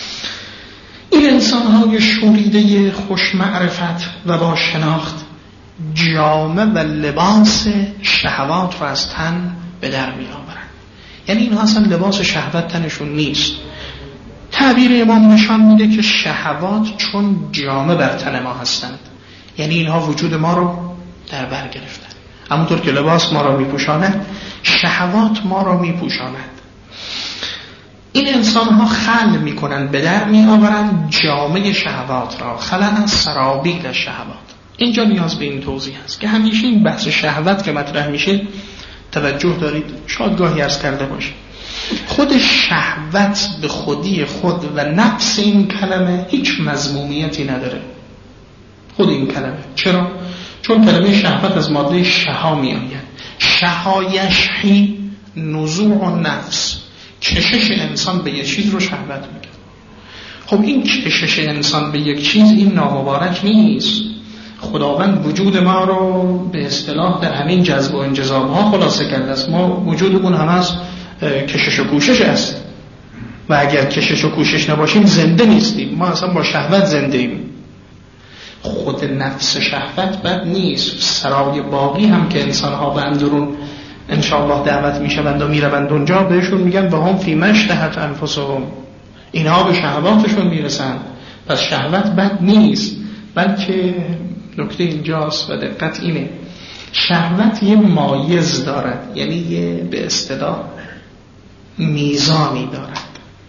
این انسان‌های شوریده خوش معرفت و با شناخت جامه و لباس شهوات رو از تن به در میآورند. یعنی اینها اصلا لباس شهوت تنشون نیست، تعبیر امام نشان میده که شهوات چون جامه بر تن ما هستند، یعنی اینها وجود ما رو در بر گرفتن. همونطور که لباس ما را میپوشاند، شهوات ما را میپوشاند. این انسان ها خلع میکنند، به در میآورند جامه شهوات را، خلع از سرابیل شهوات. اینجا نیاز به این توضیح هست که همیشه این بحث شهوت که مطرح میشه توجه دارید، شاید گاهی عرض کرده باشه، خود شهوت به خودی خود و نفس این کلمه هیچ مذمومیتی نداره. خود این کلمه چرا؟ چون کلمه شهوت از ماده شها می آید. شها یشحی نزوع النفس، کشش انسان به یک چیز رو شهوت میگه. خب این کشش انسان به یک چیز این نامبارک نیست. خداوند وجود ما رو به اصطلاح در همین جذب و انجذاب ها خلاصه کرده است. ما وجودمون هم از کشش و کوشش است و اگر کشش و کوشش نباشیم زنده نیستیم. ما اصلا با شهوت زنده ایم. خود نفس شهوت بد نیست. سرای باقی هم که انسان ها به اندرون انشاءالله دعوت می شوند و می روند اونجا، بهشون میگن و هم فی مشتهت انفسهم، اینها به شهواتشون میرسند. پس شهوت بد نیست، بلکه نکته اینجاست و دقت اینه، شهوت یه مایز دارد، یعنی یه به اصطلاح میزانی دارد.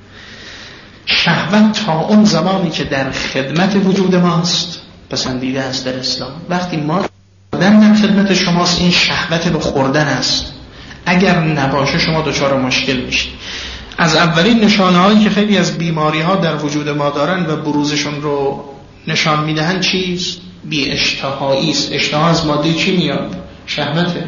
شهوت تا اون زمانی که در خدمت وجود ماست پسندیده است در اسلام. وقتی ما در خدمت شماست این شهوت رو خوردن است، اگر نباشه شما دچار مشکل میشید. از اولین نشانه هایی که خیلی از بیماری ها در وجود ما دارن و بروزشون رو نشان میدهن چیست؟ بی اشتهایی است. اشتها از ماده چی میاد؟ شهوته.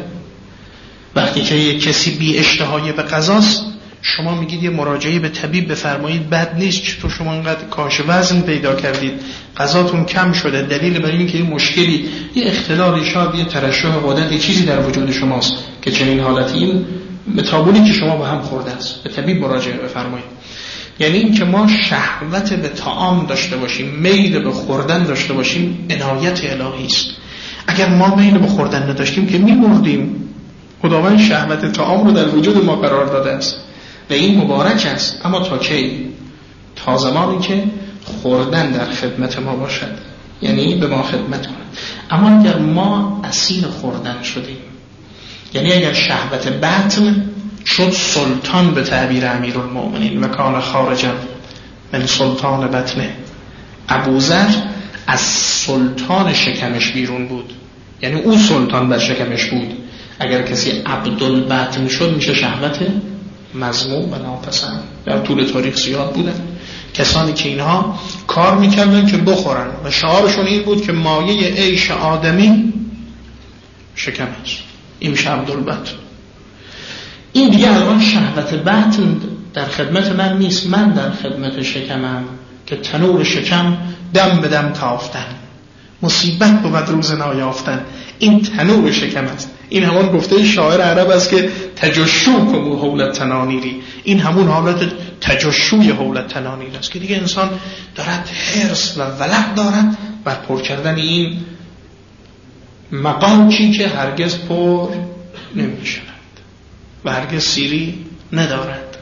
وقتی که یک کسی بی اشتهایی به غذاست، شما میگید یه مراجعه به طبیب بفرمایید، بد نیست، چطور شما اینقدر کاهش وزن پیدا کردید، غذاتون کم شده، دلیل بر این که یه مشکلی، یه اختلالی، شاید یه ترشح غدد، یه چیزی در وجود شماست که چنین حالتی، این متابولی که شما با هم خورده است، به طبیب مراجعه بفرمایید. یعنی این که ما شهوت به طعام داشته باشیم، میل به خوردن داشته باشیم، عنایت الهی است. اگر ما میل به خوردن نداشتیم که می‌مردیم. خداوند شهوت طعام رو در وجود ما قرار داده است و این مبارک است، اما تا کی؟ تا زمانی که خوردن در خدمت ما باشد، یعنی به ما خدمت کند. اما اگر ما اسیر خوردن شدیم، یعنی اگر شهوت بطن شد سلطان به تعبیر امیرالمؤمنین و کان خارجا من سلطان بطنه، ابوذر از سلطان شکمش بیرون بود، یعنی او سلطان بر شکمش بود. اگر کسی عبدالبطن شد میشه شهوت مذموم و ناپسند. در طول تاریخ زیاد بودن کسانی که اینها کار میکردن که بخورن و شعارشون این بود که مایه عیش آدمی شکم است، این میشه عبدالبطن. این دیگه الان شهوت بطن در خدمت من نیست، من در خدمت شکمم که تنور شکم دم به دم تافتن، مصیبت بود روز نایافتن. این تنور شکم است. این همون گفته شاعر عرب است که تجشو کمو حولت تنانیری، این همون حالت تجشوی حولت تنانیر است که دیگه انسان دارد حرص و ولع دارد بر پر کردن این مقامی که هرگز پر نمی شود و هرگز سیری ندارد.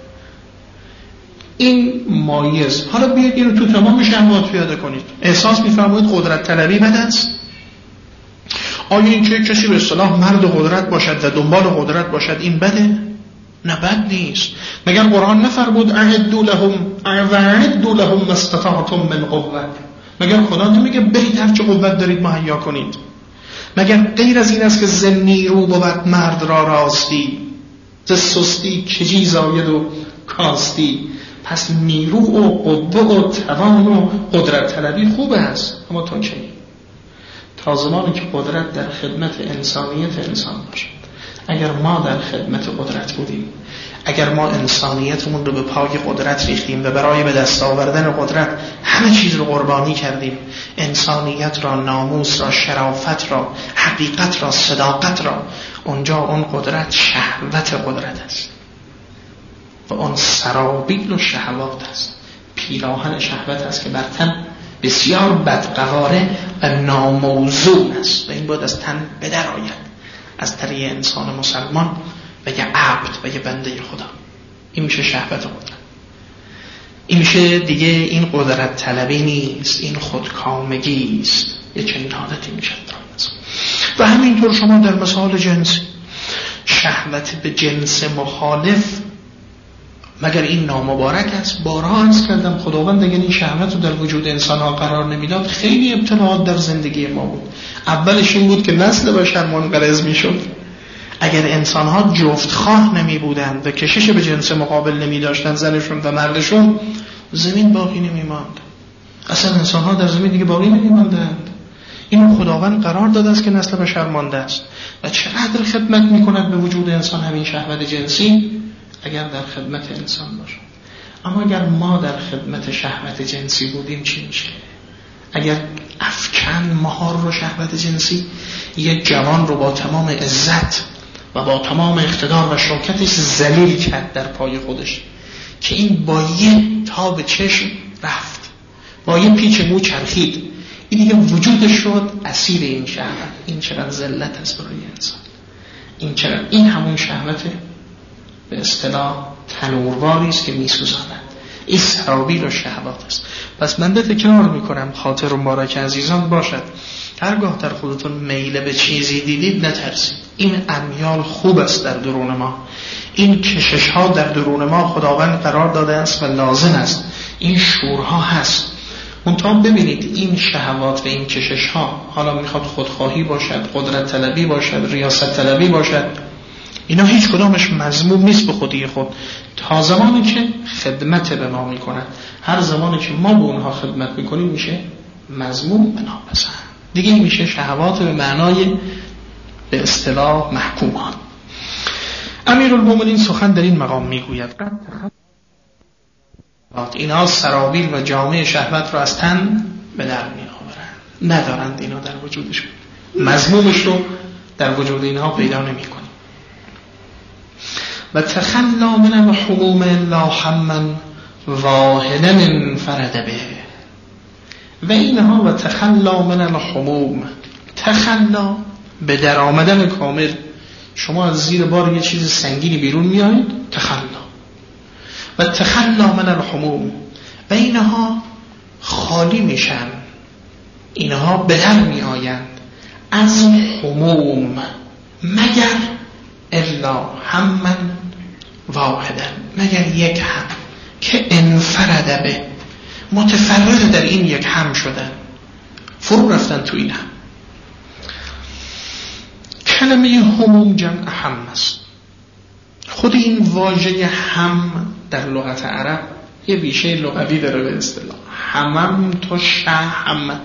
این مایز. حالا بیاید اینو تو تمام شهوات پیاده کنید. احساس می‌فرمایید قدرت طلبی بد است؟ آیا این که کسی به اصطلاح مرد قدرت باشد و دنبال قدرت باشد این بده؟ نه، بد نیست. مگر قرآن نفرمود اعدوا لهم اعدوا لهم ما استطعتم من قوة؟ مگر خدا نمیگه برید هر چه قوت دارید مهیا کنید؟ مگر غیر از این است که ز نیرو بود مرد را راستی، ز سستی کجی زاید و کاستی؟ پس نیرو و قوه و توان و قدرت طلبی خوب است، اما تا کی؟ تا زمانی که قدرت در خدمت انسانیت انسان باشد. اگر ما در خدمت قدرت بودیم، اگر ما انسانیتمون رو به پای قدرت ریختیم و برای به دست آوردن قدرت همه چیز رو قربانی کردیم، انسانیت را، ناموس را، شرافت را، حقیقت را، صداقت را، اونجا اون قدرت شهوت قدرت است و اون سرابیل و شهوات است، پیراهن شهوت است که بر تن بسیار بدقواره و ناموزون است و این باید از تن بدر آید، از طریق انسان مسلمان و یه عبد و یه بنده خدا. این میشه شهوت قدرت. این میشه دیگه این قدرت طلبی نیست، این خودکامگی است، یه چنین حالتی میشه. و همینطور شما در مسائل جنسی، شهوت به جنس مخالف مگر این نامبارک است؟ بارها عرض کردم خداوند اگر این شهوت رو در وجود انسان ها قرار نمیداد خیلی ابتلاعات در زندگی ما بود. اولش این بود که نسل بشر منقرض میشد. اگر انسان ها جفت خواه نمی بودند و کشش به جنس مقابل نمی داشتند، زنشون و مردشون، زمین باقی نمی ماند. اصلا انسان ها در زمین دیگه باقی نمی ماندند. این خداوند قرار داده است که نسل بشر مانده است و چقدر خدمت می کند به وجود انسان همین شهوت جنسی اگر در خدمت انسان باشه. اما اگر ما در خدمت شهوت جنسی بودیم چی میشه؟ اگر افکن مهار رو شهوت جنسی یک جوان رو با تمام عزت و با تمام اقتدار و شوکتش ذلیل کرد در پای خودش که این با یه تاب چشم رفت، با یه پیچ مو چرخید، این دیگه وجودش شد اسیر این شهوت. این چقدر ذلت است برای انسان. این چقدر این همون شهوت به اصطلاح تنورواری است که میسوزاند. این سرابیل و شهوات است. پس من ده تکرار میکنم خاطر مبارک عزیزان باشد، هرگاه در خودتون میل به چیزی دیدید نترسید. این امیال خوب است در درون ما، این کشش ها در درون ما خداوند قرار داده است و لازم است، این شورها هست. منتها ببینید این شهوات و این کشش ها، حالا میخواد خودخواهی باشد، قدرت طلبی باشد، ریاست طلبی باشد، اینا هیچ کدامش مذموم نیست به خودی خود تا زمانی که خدمت به ما میکنن. هر زمانی که ما به اونها خدمت میکنیم میشه مذموم و ناپسند. دیگه میشه شهوات به معنای به اصطلاح محکومان. امیرالمومنین سخن در این مقام میگوید اینا سرابیل و جامعه شهوت رو از تن به در میآورند، ندارند اینا در وجودشون، مذمومش رو در وجود اینها پیدا نمی کنیم. و تخلا من الحموم لا حما واحدا انفرد به و اینها و تخلا من الحموم، تخلا به در آمدن کامل. شما از زیر بار یه چیز سنگینی بیرون میایید، تخلا. و تخلا من الحموم و اینها خالی میشن، اینها به در میآیند از حموم مگر الا هممن واحدا، مگر یک هم که انفرد به، متفرد در این یک هم شدن، فرو رفتن تو این هم. کلمه هموم جمع هم است. خود این واژه هم در لغت عرب یه ریشه لغوی داره به اصطلاح همم تو شهم،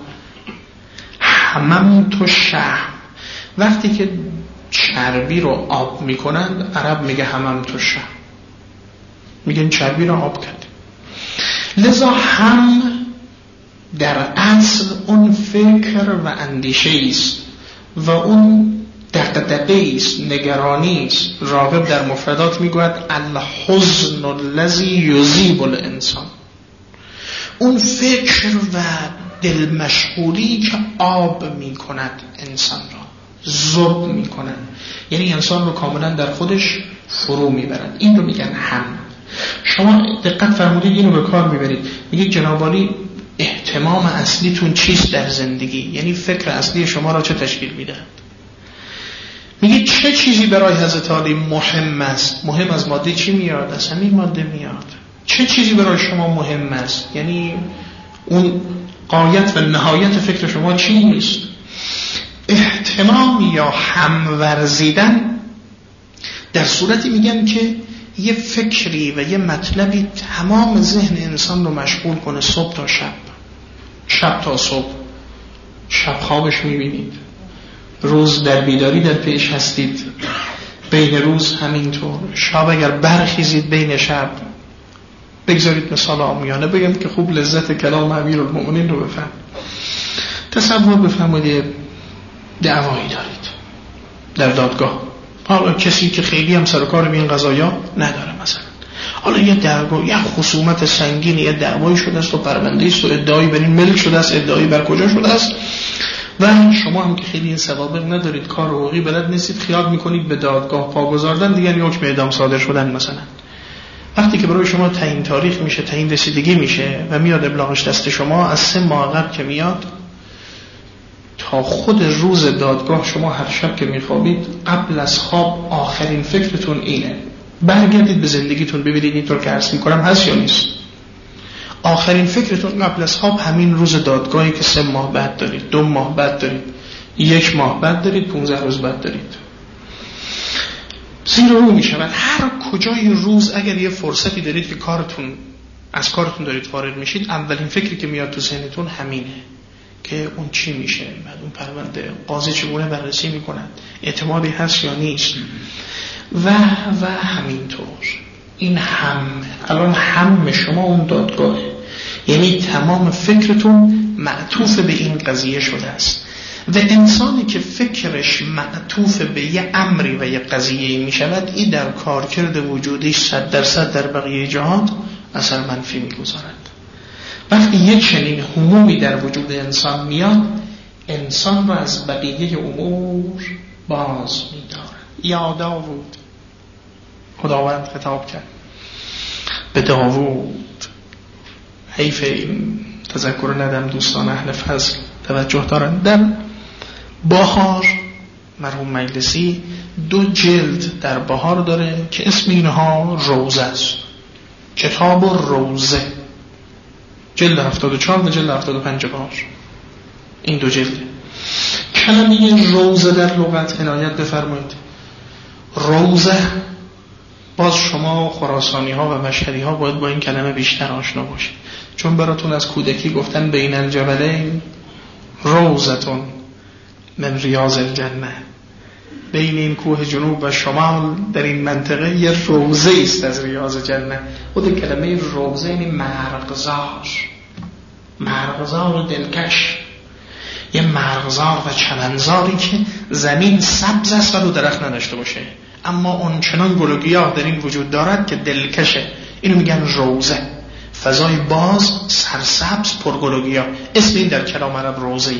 همم تو شهم. وقتی که چربی رو آب میکنند عرب میگه همم تو شهم، میگن چربی رو آب کرد. لذا هم در اصل اون فکر و اندیشه است و اون دغدغه است، نگرانی است. راغب در مفردات میگوید الحزن الذی یذیب الانسان، اون فکر و دل مشغولی که آب میکند انسان را، ذوب میکند، یعنی انسان رو کاملا در خودش فرو میبرد. این رو میگن هم. شما دقت فرمودید اینو به کار میبرید، میگید جناب عالی اهتمام اصلیتون چیست در زندگی؟ یعنی فکر اصلی شما را چه تشکیل میده؟ میگید چه چیزی برای حضرت علی مهم است؟ مهم از ماده چی میاد؟ از همین ماده میاد. چه چیزی برای شما مهم است؟ یعنی اون غایت و نهایت فکر شما چی نیست؟ اهتمام یا هم ورزیدن در صورتی میگن که یه فکری و یه مطلبی تمام ذهن انسان رو مشغول کنه صبح تا شب، شب تا صبح. شب خوابش میبینید، روز در بیداری در پیش هستید، بین روز همینطور، شب اگر برخیزید بین شب. بگذارید مثال عامیانه بگم که خوب لذت کلام امیرالمومنین رو بفهم. تصور بفرمایید دعوایی دارید در دادگاه، حالا کسی که خیلی هم سر و کار به این قضایا نداره، مثلا حالا یه دعوا، یه خصومت سنگین، یه دعوایی شده است و پرونده است و ادعایی بر این ملک شده است، ادعایی بر کجا شده است و شما هم که خیلی سوابق ندارید، کار حقوقی بلد نیستید، خیال میکنید به دادگاه پا گذاردن دیگر حکم اعدام صادر شدن مثلا. وقتی که برای شما تعیین تاریخ میشه، تعیین رسیدگی میشه و میاد ابلاغش دست شما، از سه ماه قبل که میاد تا خود روز دادگاه شما هر شب که میخوابید قبل از خواب آخرین فکرتون اینه، برگردید به زندگیتون ببینید اینطور که عرض میکنم هست یا نیست. آخرین فکرتون قبل از خواب همین روز دادگاهی که سه ماه بعد دارید، دو ماه بعد دارید، یک ماه بعد دارید، پونزده روز بعد دارید. زیر رو میشود هر کجای روز اگر یه فرصتی دارید که کارتون از کارتون دارید فارغ میشید، اولین فکری که میاد تو ذهنتون همینه که اون چی میشه، بعد اون پرونده قاضی چگونه بررسی میکنن، اعتمادی هست یا نیست و و همینطور. این هم الان هم شما اون دادگاهه، یعنی تمام فکرتون معطوف به این قضیه شده است و انسانی که فکرش معطوف به یه امری و یه قضیه می شود، این در کارکرد وجودیش صد درصد در بقیه جهات اثر منفی می گذارد. وقتی یک چنین همومی در وجود انسان میاد، انسان را از بقیه امور باز می دارد. یا داوود، خداوند خطاب کرد به داوود، حیف این تذکر ندم دوستان اهل فضل توجه دارن، در بهار مرحوم مجلسی دو جلد در بهار داره که اسم اینها روزه است، کتاب و روزه، جلد هفتاد و چهار و جلد هفتاد و پنج بهار، این دو جلد. کلمه روزه در لغت عنایت بفرمایید. روزه باز شما خراسانی ها و مشهدی ها باید با این کلمه بیشتر آشنا باشید، چون براتون از کودکی گفتن بین الجبلین روزتون من ریاض الجنه، بین این کوه جنوب و شمال در این منطقه یه روزه است از ریاض جنه. خود کلمه روزه یعنی مرغزار، مرغزار دلکش، یه مرغزار و چمنزاری که زمین سبز است و رو درخت نداشته باشه، اما اون چنان گل و گیاه در این وجود دارد که دلکشه، اینو میگن روزه. فضای باز، سرسبز، پرگل و گیاه، اسم این در کلام عرب روزه.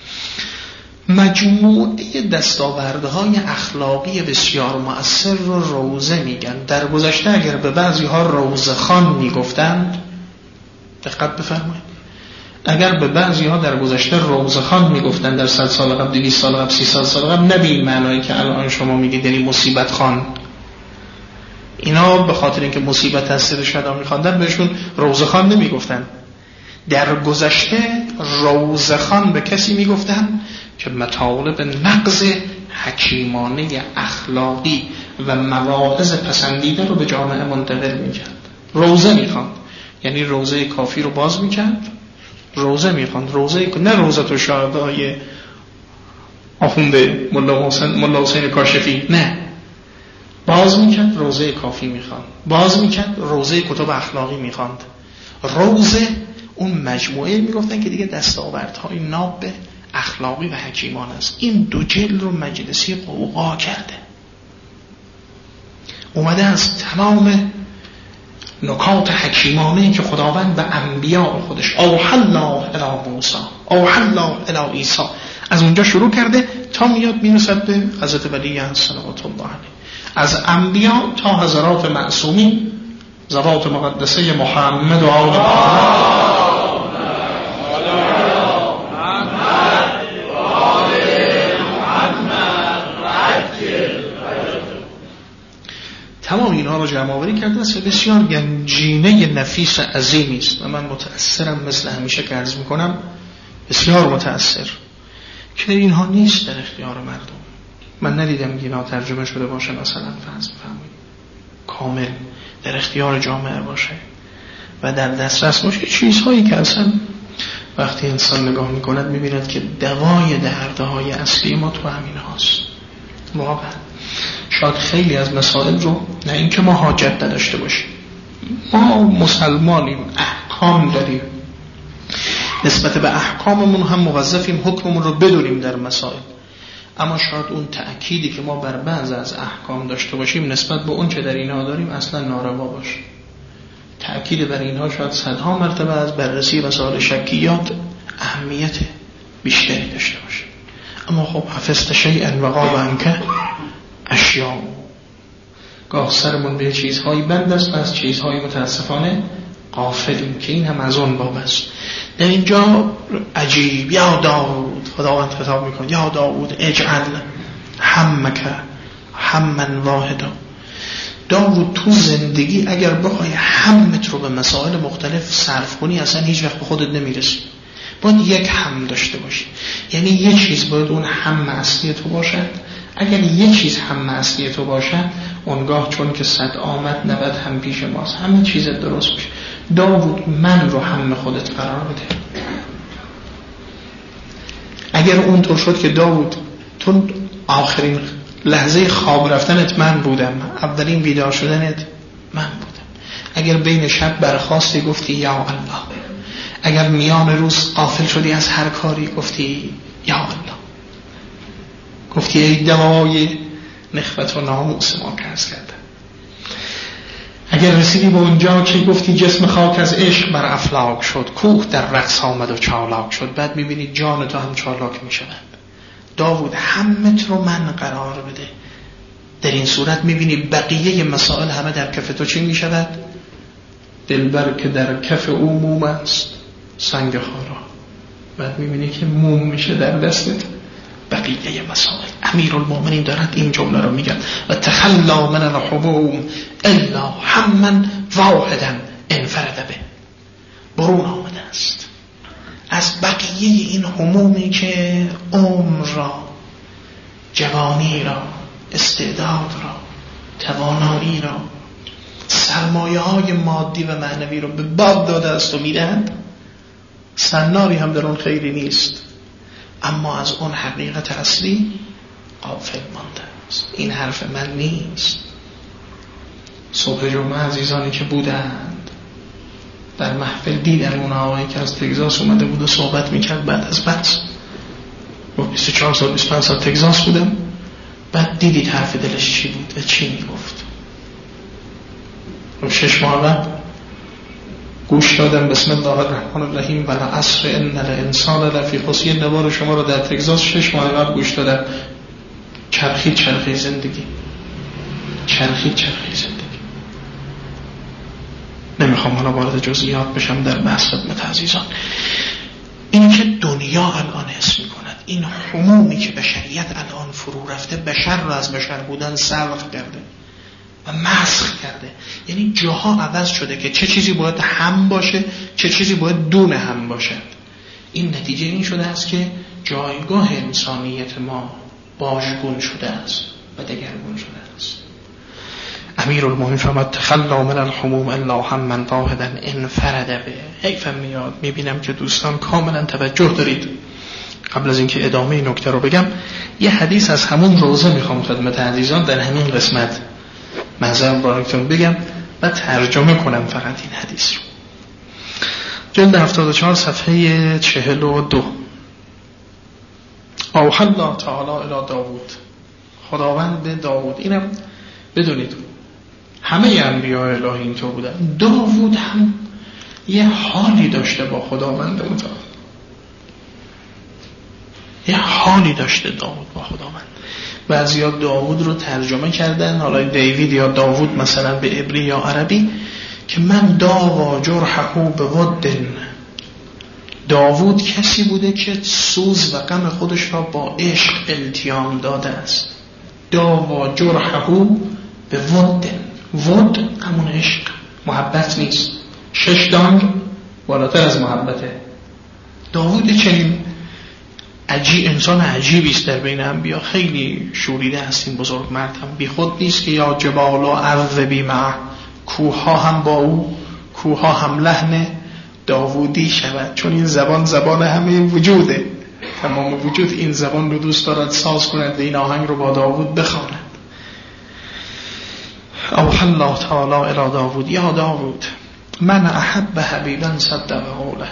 مجموعه دستاوردهای اخلاقی بسیار مؤثر رو روزه میگن. در گذشته اگر به بعضی ها روزه خان میگفتند، دقت بفرمایید، اگر به بعضی ها در گذشته روزه خان میگفتند در صد سال قبل، دویست سال قبل، سی سال قبل، نه به این معنایی که الان شما میگید یعنی مصیبت خان. اینا به خاطر اینکه مصیبت از سر شدا میخواندن بهشون روزه خان نمیگفتن. در گذشته روزه خان به کسی میگفتن که مطالب نقض حکیمانه اخلاقی و مواعظ پسندیده رو به جامعه منتقل میکرد. روزه میخواند یعنی روزه کافی رو باز میکرد، روزه میخواند، روزه نه روزه تو شهدای آخونده ملا حسین ملا حسین کاشفی، نه، باز میکرد روزه کافی میخواند، باز میکرد روزه کتب اخلاقی میخواند. روزه اون مجموعه میگفتن که دیگه دستاوردهای ناب اخلاقی و حکیمان است. این دو جلد رو مجلسی قوقا کرده، اومده از تمام نکات حکیمانه که خداوند به انبیاء خودش اوحی الله الی موسی، اوحی الله الی عیسی، از اونجا شروع کرده تا میاد میرسد به حضرت ولی صلوات الله علیه، از انبیاء تا حضرات معصومین، ذوات مقدسه محمد و آل محمد. تمام اینها رو جمع آوری کرده است و بسیار گنجینه نفیس عظیمی است و من متأثرم مثل همیشه که عرض میکنم، بسیار متأثر که اینها نیست در اختیار مردم. من ندیدم که اینها ترجمه شده باشه مثلا فرض بفرمایید کامل در اختیار جامعه باشه و در دسترس باشه، چیزهایی که اصلا وقتی انسان نگاه میکند میبیند که دوای دردهای اصلی ما تو همین هاست. واقعا شاید خیلی از مسائل رو نه اینکه ما حاجت نداشته باشیم، ما مسلمانیم، احکام داریم، نسبت به احکاممون هم موظفیم حکممون رو بدونیم در مسائل، اما شاید اون تأکیدی که ما بر بعض از احکام داشته باشیم نسبت به اون چه در اینها داریم اصلا ناروا باشه. تأکید بر اینها شاید صدها مرتبه از بررسی مسائل شکیات اهمیت بیشتری داشته باشه. اما خب حفظت شیئا و غاب عنک اشیاء، گاه سرمون به چیزهایی بند است و از چیزهای متاسفانه غافلیم که این هم از اون باب است. در اینجا عجیب یا داود خداوند خطاب میکنه یا داود اجعل همک هممن واحدا. داود تو زندگی اگر بخوای همت رو به مسائل مختلف صرف کنی اصلا هیچ وقت به خودت نمیرسی. باید یک هم داشته باشی، یعنی یک چیز باید اون هم اصلی تو باشد. اگر یک چیز هم اصلی تو باشد اونگاه چون که صد آمد نود هم پیش ماست، همه چیز درست میشه. داود من رو هم خودت قرار بده. اگر اونطور شد که داود تو آخرین لحظه خواب رفتنت من بودم، اولین بیدار شدنت من بودم، اگر بین شب برخاستی گفتی یا الله، اگر میان روز غافل شدی از هر کاری گفتی یا الله، گفتی ای دوای نخوت و ناموس ما که از کردن. اگر رسیدی به اونجا که گفتی جسم خاک از عشق بر افلاک شد، کوه در رقص آمد و چالاک شد، بعد میبینی جان تو هم چالاک میشود. داود همت رو من قرار بده. در این صورت میبینی بقیه مسائل همه در کف تو چی میشود؟ دلبر که در کف او موم است سنگ خارا. بعد میبینی که موم میشه در دستت بقیه مسائل. امیرالمومنین دارد این جمله رو میگن و تخلا من الحموم الا هممن واحدا انفرد به. برون آمده است از بقیه این همومی که عمر را، جوانی را، استعداد را، توانایی را، سرمایه های مادی و معنوی را به باد داده است و میدهند. سناری هم در اون خیلی نیست، اما از اون حقیقت اصلی غافل مانده است. این حرف من نیست. صبح جمعه عزیزانی که بودند در محفل دیدن اون آقایی که از تگزاس اومده بود و صحبت میکرد بعد از بحث. بیست و چهار سال بیست و پنج سال تگزاس بودم. بعد دیدید حرف دلش چی بود و چی میگفت. شش ماه بعد گوش دادم بسم الله الرحمن الرحیم و العصر ان الانسان لفی خسر. یه نوار شما رو در تگزاس شش ماه بعد گوش دادم. چرخی چرخی زندگی، چرخی چرخی زندگی. نمیخوام حالا وارد جزئیات بشم در بحث خدمت عزیزان. این که دنیا الان حس میکند، این همومی که بشریت الان فرو رفته، بشر رو از بشر بودن سلخ کرده و مسخ کرده. یعنی جاها عوض شده که چه چیزی باید هم باشه، چه چیزی باید دون هم باشد. این نتیجه این شده است که جایگاه انسانیت ما باژگون شده است و دگرگون شده است. امیرالمومنین فرمود تخلا من الحموم الا هممن واحدا انفرد به. حیفم میاد میبینم که دوستان کاملا توجه دارید. قبل از اینکه ادامه این نکته رو بگم، یه حدیث از همون روزه میخوام خدمت عزیزان در همین قسمت معذرت براتون بگم و ترجمه کنم فقط این حدیث رو. جلد هفتاد و چهار صفحه چهل و دو. اوحی الله تعالی الی داوود. خداوند به داوود. اینم بدونید همه انبیاء الهی اینطور بودن. داوود هم یه حالی داشته با خداوند متعال. یه حالی داشته داوود با خداوند. بعضیا داوود رو ترجمه کردن، حالا دیوید یا داوود مثلا به عبری یا عربی، که من داوا جرحه به ودن. داوود کسی بوده که سوز و غم خودش را با عشق التیام داده است. داوا جرحه به ودن. ود همون عشق، محبت نیست. شش دانگ بالاتر از محبته. داوود چنین عجیب، انسان عجیبی است در بین انبیا. خیلی شوریده است این بزرگ مرد. هم بی خود نیست که یا جبال و عذبی معه، کوها هم با او، کوها هم لحن داوودی شود. چون این زبان زبان همه وجوده، تمام وجود این زبان رو دوست دارد ساز کند و این آهنگ رو با داوود بخواند. اوحی الله تعالی الی داوود یا داوود من احب حبیبا صدق قوله.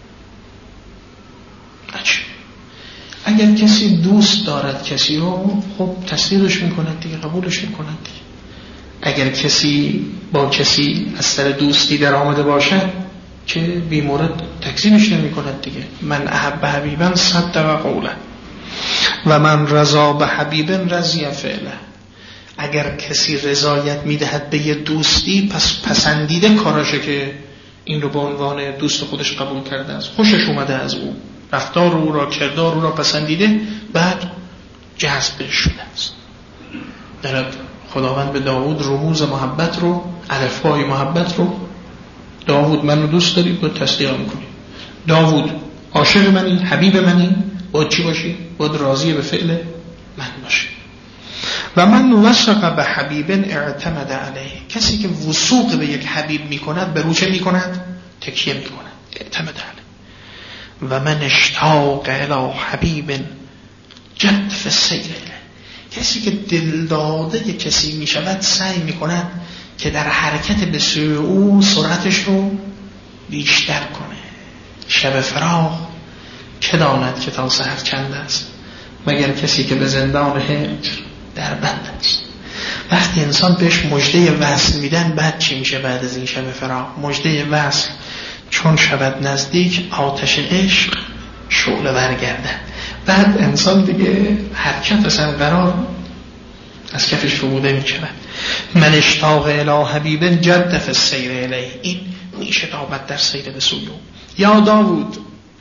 اگر کسی دوست دارد کسی رو، خب تصدیقش میکند دیگه، قبولش میکند دیگه. اگر کسی با کسی از سر دوستی در آمده باشد که بی مورد تکذیبش نمی کند دیگه. من احب حبیبا صدق قوله و من رضا به حبیبا رضی فعله. اگر کسی رضایت میدهد به یه دوستی، پس پسندیده کاراشه که این رو به عنوان دوست خودش قبول کرده است، خوشش اومده از او، رفتار او را، کردار او را پسندیده، بعد جذب شده است. در خداوند به داوود رموز محبت رو، الفبای محبت رو، داوود من رو دوست داری؟ باید تصدیق میکنی. داوود عاشق منی، حبیب منی، باید چی باشی؟ باید راضی به فعل من باشی. و من وثق به حبیب اعتمد علیه، کسی که وثوق به یک حبیب میکند به رو چه میکند؟ تکیه میکند، اعتمد علیه. و من اشتاق الی حبیب جد فی السیر الیه، کسی که دل داده کسی میشود سعی میکند که در حرکت به سوی او سرعتش رو بیشتر کنه. شب فراق که داند که تا سحر چند است، مگر کسی که به زندان هجر در بند است. وقتی انسان بهش مژده وصل میدن، بعد چی میشه بعد از این شب فراق؟ مژده وصل چون شود نزدیک، آتش عشق شعله برگردد. بعد انسان دیگه حرکت اصلا قرار از کفش فروده میشود. من اشتاق الی حبیب جد فی السیر الیه، این میشه تابت در سیر به سوی او. یا داوود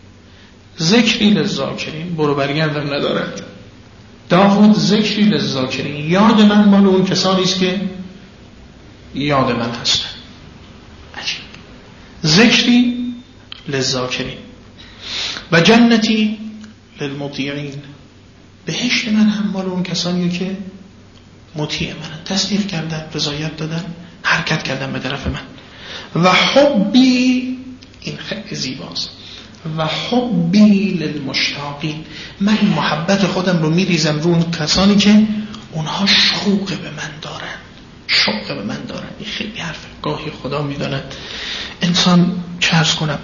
ذکری للذاکرین، برو برگردم ندارد. داوود ذکری للذاکرین، یاد من مال اون کسانی است که یاد من هستن. عجیب. ذکری للذاکرین و جنتی للمطیعین، بهشت من هم مال اون کسانی که مطیع من، تصدیق کردن، رضایت دادن، حرکت کردن به طرف من. و حبی، این خیلی زیباست، و حبی للمشتاقین، من محبت خودم رو میریزم رو اون کسانی که اونها شوق به من دارن، شوق به من دارن. این خیلی حرفه. گاهی خدا میداند انسان چرز کنم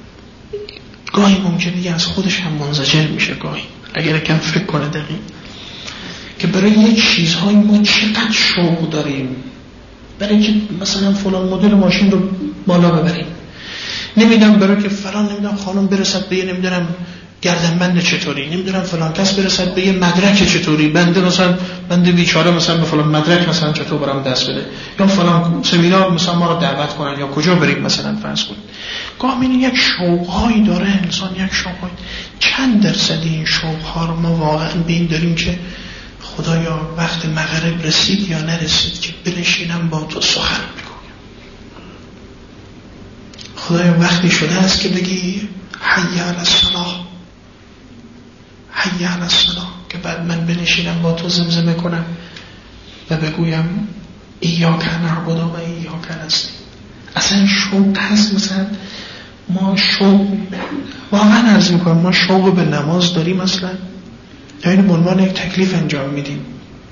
گاهی ممکنه از خودش هم منزجر میشه، گاهی اگر کم فکر کنه دقیق که برای یک چیزهای ما چقدر شوق داریم، برای که مثلا فلان مدل ماشین رو بالا ببریم، نمیدونم برای که فلان نمیدونم خانم برسد به یه نمیدونم گردنبند چطوری، نمیدونم فلان کس برسد به یه مدرک چطوری، بنده مثلا بنده بیچاره مثلا به فلان مدرک مثلا چطور برام دست بده، یا فلان سمینار مثلا ما رو دعوت کنن، یا کجا بریم مثلا فرض کنید. گاه می‌بینی یک شوق‌هایی داره انسان، یک شوق‌های چند درصدی این شوق‌ها رو ما واقعا به این داریم که خدایا وقت مغرب رسید یا نرسید که بنشینم با تو سخن بگویم. خدایا وقتی شده است که بگی حی علی الصلاة، حی علی الصلاة، که بعد من بنشینم با تو زمزمه کنم و بگویم ایاک نعبد و ایاک نستعین. اصلا شوق هست. مثلا ما شوق واقعا عرض میکنم ما شوق به نماز داریم اصلا، یا این عنوان یک تکلیف انجام میدیم؟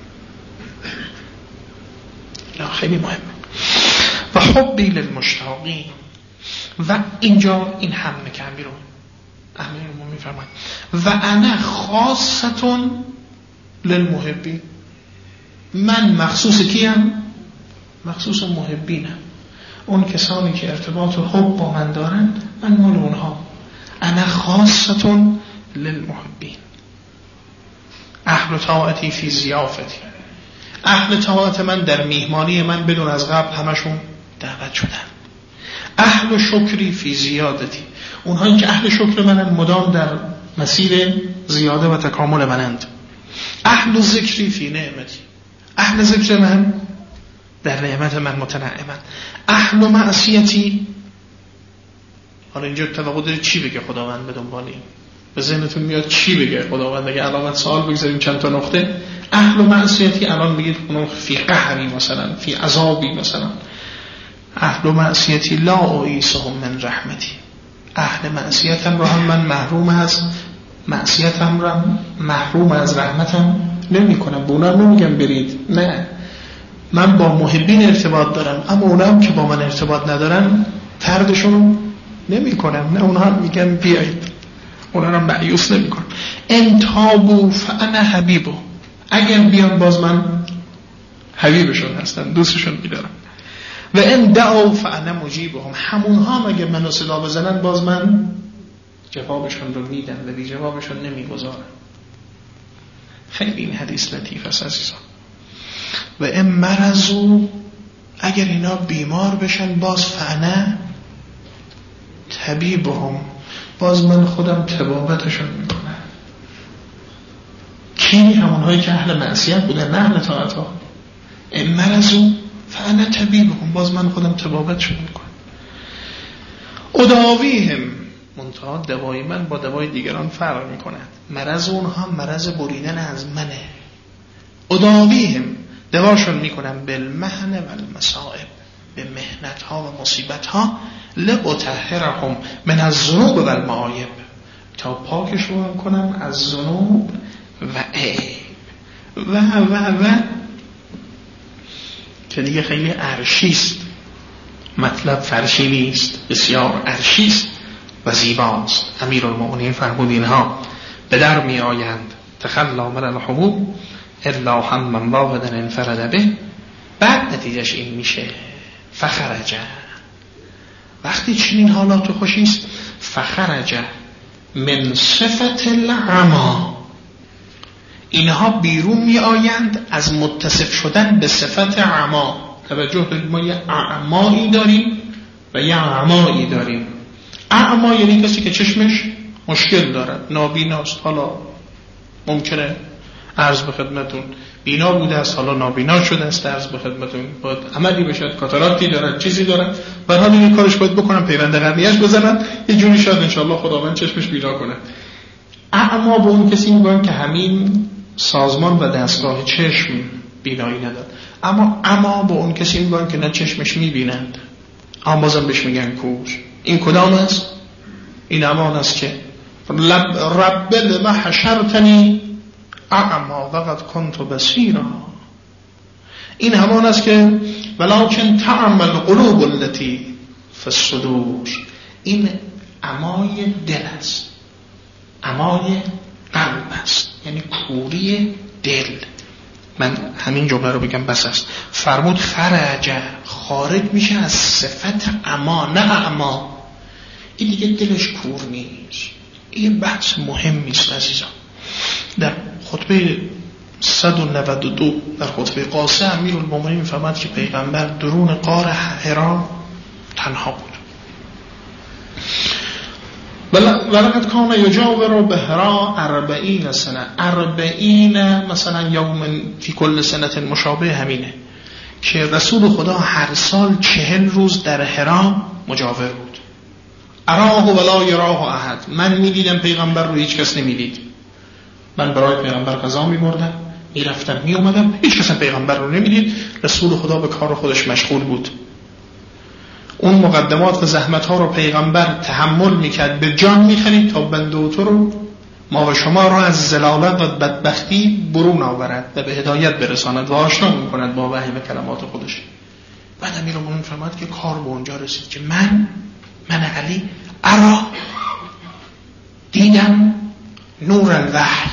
نه، خیلی مهمه. و حبی للمشتاقین، و اینجا این همه که امیر رو میفرماید و انا خاصتون للمحبین، من مخصوص کیم؟ مخصوص محبینم، اون کسانی که ارتباط و حب با من دارن من مال اونها. انا خاصتون للمحبین. اهل طاعتی فی ضیافتی، اهل طاعت من در میهمانی من بدون از قبل همشون دعوت شدن. اهل شکری فی زیادتی، اونهایی که اهل شکر منن مدام در مسیر زیاده و تکامل منند. اهل ذکری فی نعمتی، اهل ذکر من در نعمت من متنعمند. اهل معصیتی، حالا اینجا توقع داره چی بگه خداوند به دنبالی؟ به ذهنتون میاد چی بگه خداوند؟ اگه علامت سوال بگذاریم چند تا نقطه. اهل معصیتی الان بگید اونو فی قهری مثلا، فی عذابی مثلا. اهل معصیتی لا اعیسهم من رحمتی، اهل معصیتم رو هم من محروم از معصیتم رو محروم از رحمتم نمی کنم. به اونا نمیگم برید، نه، من با محبین ارتباط دارم، اما اونا هم که با من ارتباط ندارن طردشون نمی کنم، نه، اونا هم میگم بیایید، اونا هم معیوس نمی کنم. ان تابوا فانا حبیبو، اگر بیان باز من حبیبشون هستم، دوستشون میدارم. و ان دعوا فانا مجیبهم، همونها هم اگر منو صدا بزنن باز من جوابشون رو میدم و بی جوابشون نمیگذارم. خیلی این حدیث لطیف است عزیزان. و ام مرضو، اگر اینا بیمار بشن باز فعنه طبیبهم، باز من خودم طبابتشون میکنم. کی؟ همونهایی که اهل معصیت بودن نه اهل طاعت ها. ام مرضو فعنه طبیبهم، باز من خودم طبابتشون میکنم. اداویهم، منتها دوای من با دوای دیگران فرق میکند. مرض اونها مرض بریدن از منه. اداویهم، دواشون میکنم بالمحن و المصائب، به محنت ها و مصیبت ها، لأطهرهم من الذنوب و المعایب، تا پاکشون کنم از ذنوب و عیب. و و و که دیگه خیلی عرشیست، مطلب فرشی نیست، بسیار عرشیست و زیباست. امیرالمؤمنین فرمود اینها به در می آیند تخلا من الحبوب الا هم واحدا انفرد به. بعد نتیجهش این میشه فخرج، وقتی چنین حالات خوشیست، فخرج من صفت العما، اینها بیرون می آیند از متصف شدن به صفت عما. توجه دارید، ما یه اعمایی داریم و یه اعمایی داریم. اعما یعنی کسی که چشمش مشکل دارد، نابیناست، حالا ممکنه عرض به خدمتون بینا بوده است حالا نابینا شده است، عرض به خدمتون باید عملی بشد، کاتاراکتی دارد، چیزی دارد، برای این کارش باید بکنم، پیوند قرنیه‌اش بزنن، یه جوری شاید انشالله خداوند چشمش بینا کنه. اعما به اون کسی میگن که همین سازمان و دستگاه چشم بینایی ندارد. اما اما به اون کسی میگن که نه چشمش میبینند، اما بازم بهش میگن کوش. این کدام است؟ این امان است که رب لما حشرتنی اعما وقد کنت بصیرا. این همان است که ولکن تعمل قلوب التي فی الصدور. این عمای دل است، عمای قلب است، یعنی کوری دل. من همین جمله رو بگم بس است. فرمود خرج، خارج میشه از صفت عما، نه اعما. این دیگه دلش کور نیست. این بحث مهمی است عزیزان. در خطبه صد و نود و دو در خطبه قاصه امیرالمومنین میفرماد که پیغمبر درون غار حرا تنها بود. ولقد کان یجاور به حرا اربعین سنه، اربعین مثلا یوم فی کل سنت مشابه همینه که رسول خدا هر سال چهل روز در حرا مجاور بود. اراه ولا یراه احد، من میدیدم پیغمبر رو هیچ کس نمیدید. من برای پیغمبر غذا میبردم، میرفتم میومدم، هیچ کس پیغمبر رو نمیدید. رسول خدا به کار خودش مشغول بود. اون مقدمات و زحمت ها رو پیغمبر تحمل میکرد، به جان میخرید تا بنده و تو رو، ما و شما رو از ضلالت و بدبختی برون آورد و به هدایت برساند و آشنا میکند با وحی و کلمات خودش. بعد امیرالمومنین فرمود که کار به اونجا رسید که من من علی ارا دیدم نور الوحی،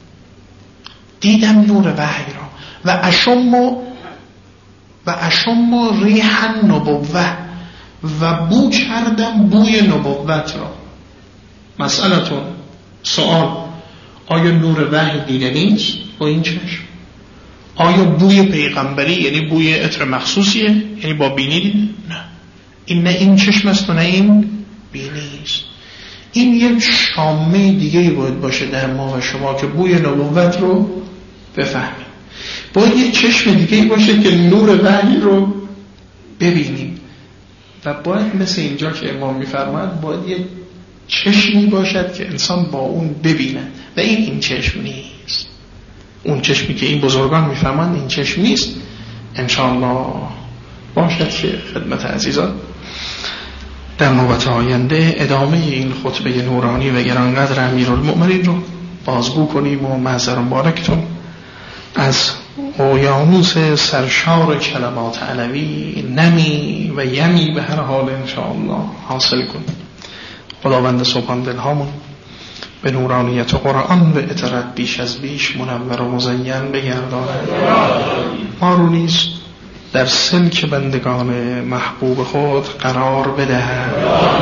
دیدم نور وحی را و اشم و اشم ریح النبوه، و بو کردم بوی نبوت را. مسئلتون سوال، آیا نور وحی دیدنی است با این چشم؟ آیا بوی پیغمبری یعنی بوی عطر مخصوصیه یعنی با بینی دیده؟ نه، این نه این چشم است و نه این بینی است. این یک شامه دیگه باید باشه در ما و شما که بوی نبوت رو بفهمیم. باید یک چشم دیگه باشه که نور وحی رو ببینیم و باید مثل اینجا که امام میفرماد باید یک چشمی باشد که انسان با اون ببینه و این این چشم نیست. اون چشمی که این بزرگان میفرماند این چشم نیست. انشاءالله باشد که خدمت عزیزان در نوبت آینده ادامه این خطبه نورانی و گرانقدر امیرالمؤمنین رو بازگو کنیم و معذر مبارکتون از اقیانوس سرشار کلمات علوی نمی و یمی به هر حال انشاءالله حاصل کنیم. خداوند سبحان دلهامون به نورانیت قرآن و اطرت بیش از بیش منور و مزین بگرداند. ما رو نیز در سلک بندگان محبوب خود قرار بدهد.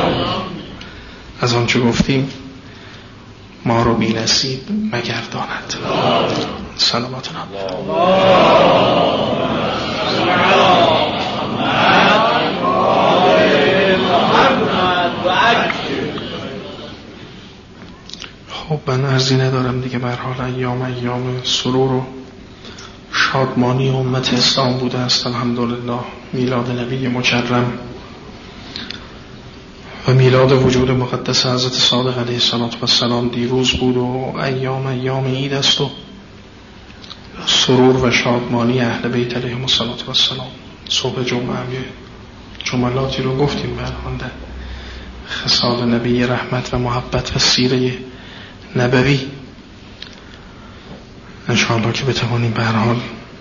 از آنچه گفتیم ما رو بی نصیب مگرداند. سلامتنا. خب من عرضی ندارم دیگه. به هر حال ایام ایام سرور و شادمانی امت اسلام بوده است الحمدلله. میلاد نبی مکرم و میلاد وجود مقدس حضرت صادق علیه السلام دیروز بود و ایام ایام عید است و سرور و شادمانی اهل بیت علیهم السلام. صبح جمعه هم جملاتی رو گفتیم برخوانده خصال نبی رحمت و محبت و سیره نبوی. انشاءالله که بتوانیم به هر حال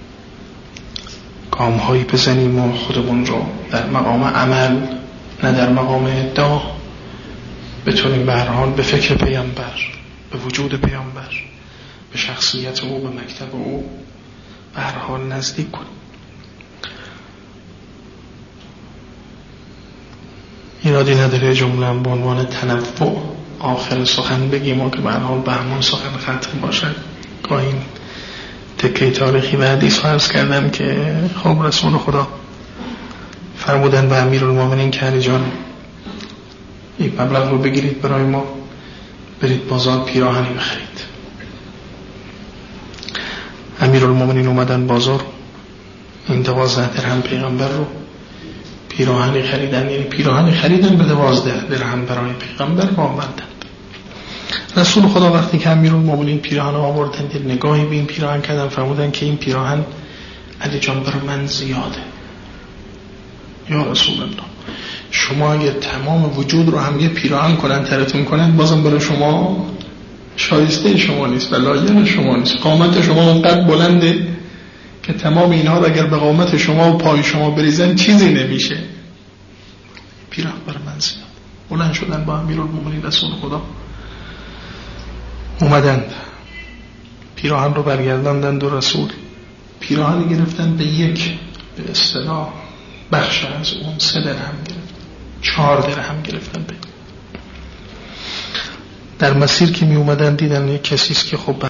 گام هایی بزنیم و خودمون رو در مقام عمل نه در مقام ادعا بتونیم به هر حال به فکر پیامبر، به وجود پیامبر، به شخصیت او، به مکتب او به هر حال نزدیک کنیم. ایرادی نداره جمله به عنوان تنوع آخر سخن بگیم و که به هر حال به همون سخن ختم باشد. گاهی تکه تاریخی و حدیث عرض کردم که خب رسول خدا فرمودن به امیرالمومنین که علی جان یک مبلغ رو بگیرید برای ما، برید بازار پیراهنی بخرید. امیرالمومنین اومدن بازار، این دوازده درهم پیغمبر رو پیراهنی خریدن، یعنی پیراهنی خریدن به دوازده درهم برای پیغمبر و آوردن. رسول خدا وقتی که امیرالمومنین پیراهن آوردن دید نگاهی به این پیراهن کردن، فرمودن که این پیراهن علی جان برای من زیاده. یا رسول الله شما اگر تمام وجود رو هم یه پیراهن کنن ترتون کنن بازم برای شما شایسته شما نیست و لایق شما نیست. قامت شما اونقدر بلنده که تمام اینها رو اگر به قامت شما و پای شما بریزن چیزی نمیشه. پیراهن برای من زیاد. بلند شدن با امیرالمومنین رسول خدا اومدند پیراهن رو برگرداندند و رسول پیراهن گرفتن به یک به اصطلاح بخش از اون سه درهم گرفتن، چهار درهم گرفتن. به در مسیر که می اومدن دیدن یک کسیست که خب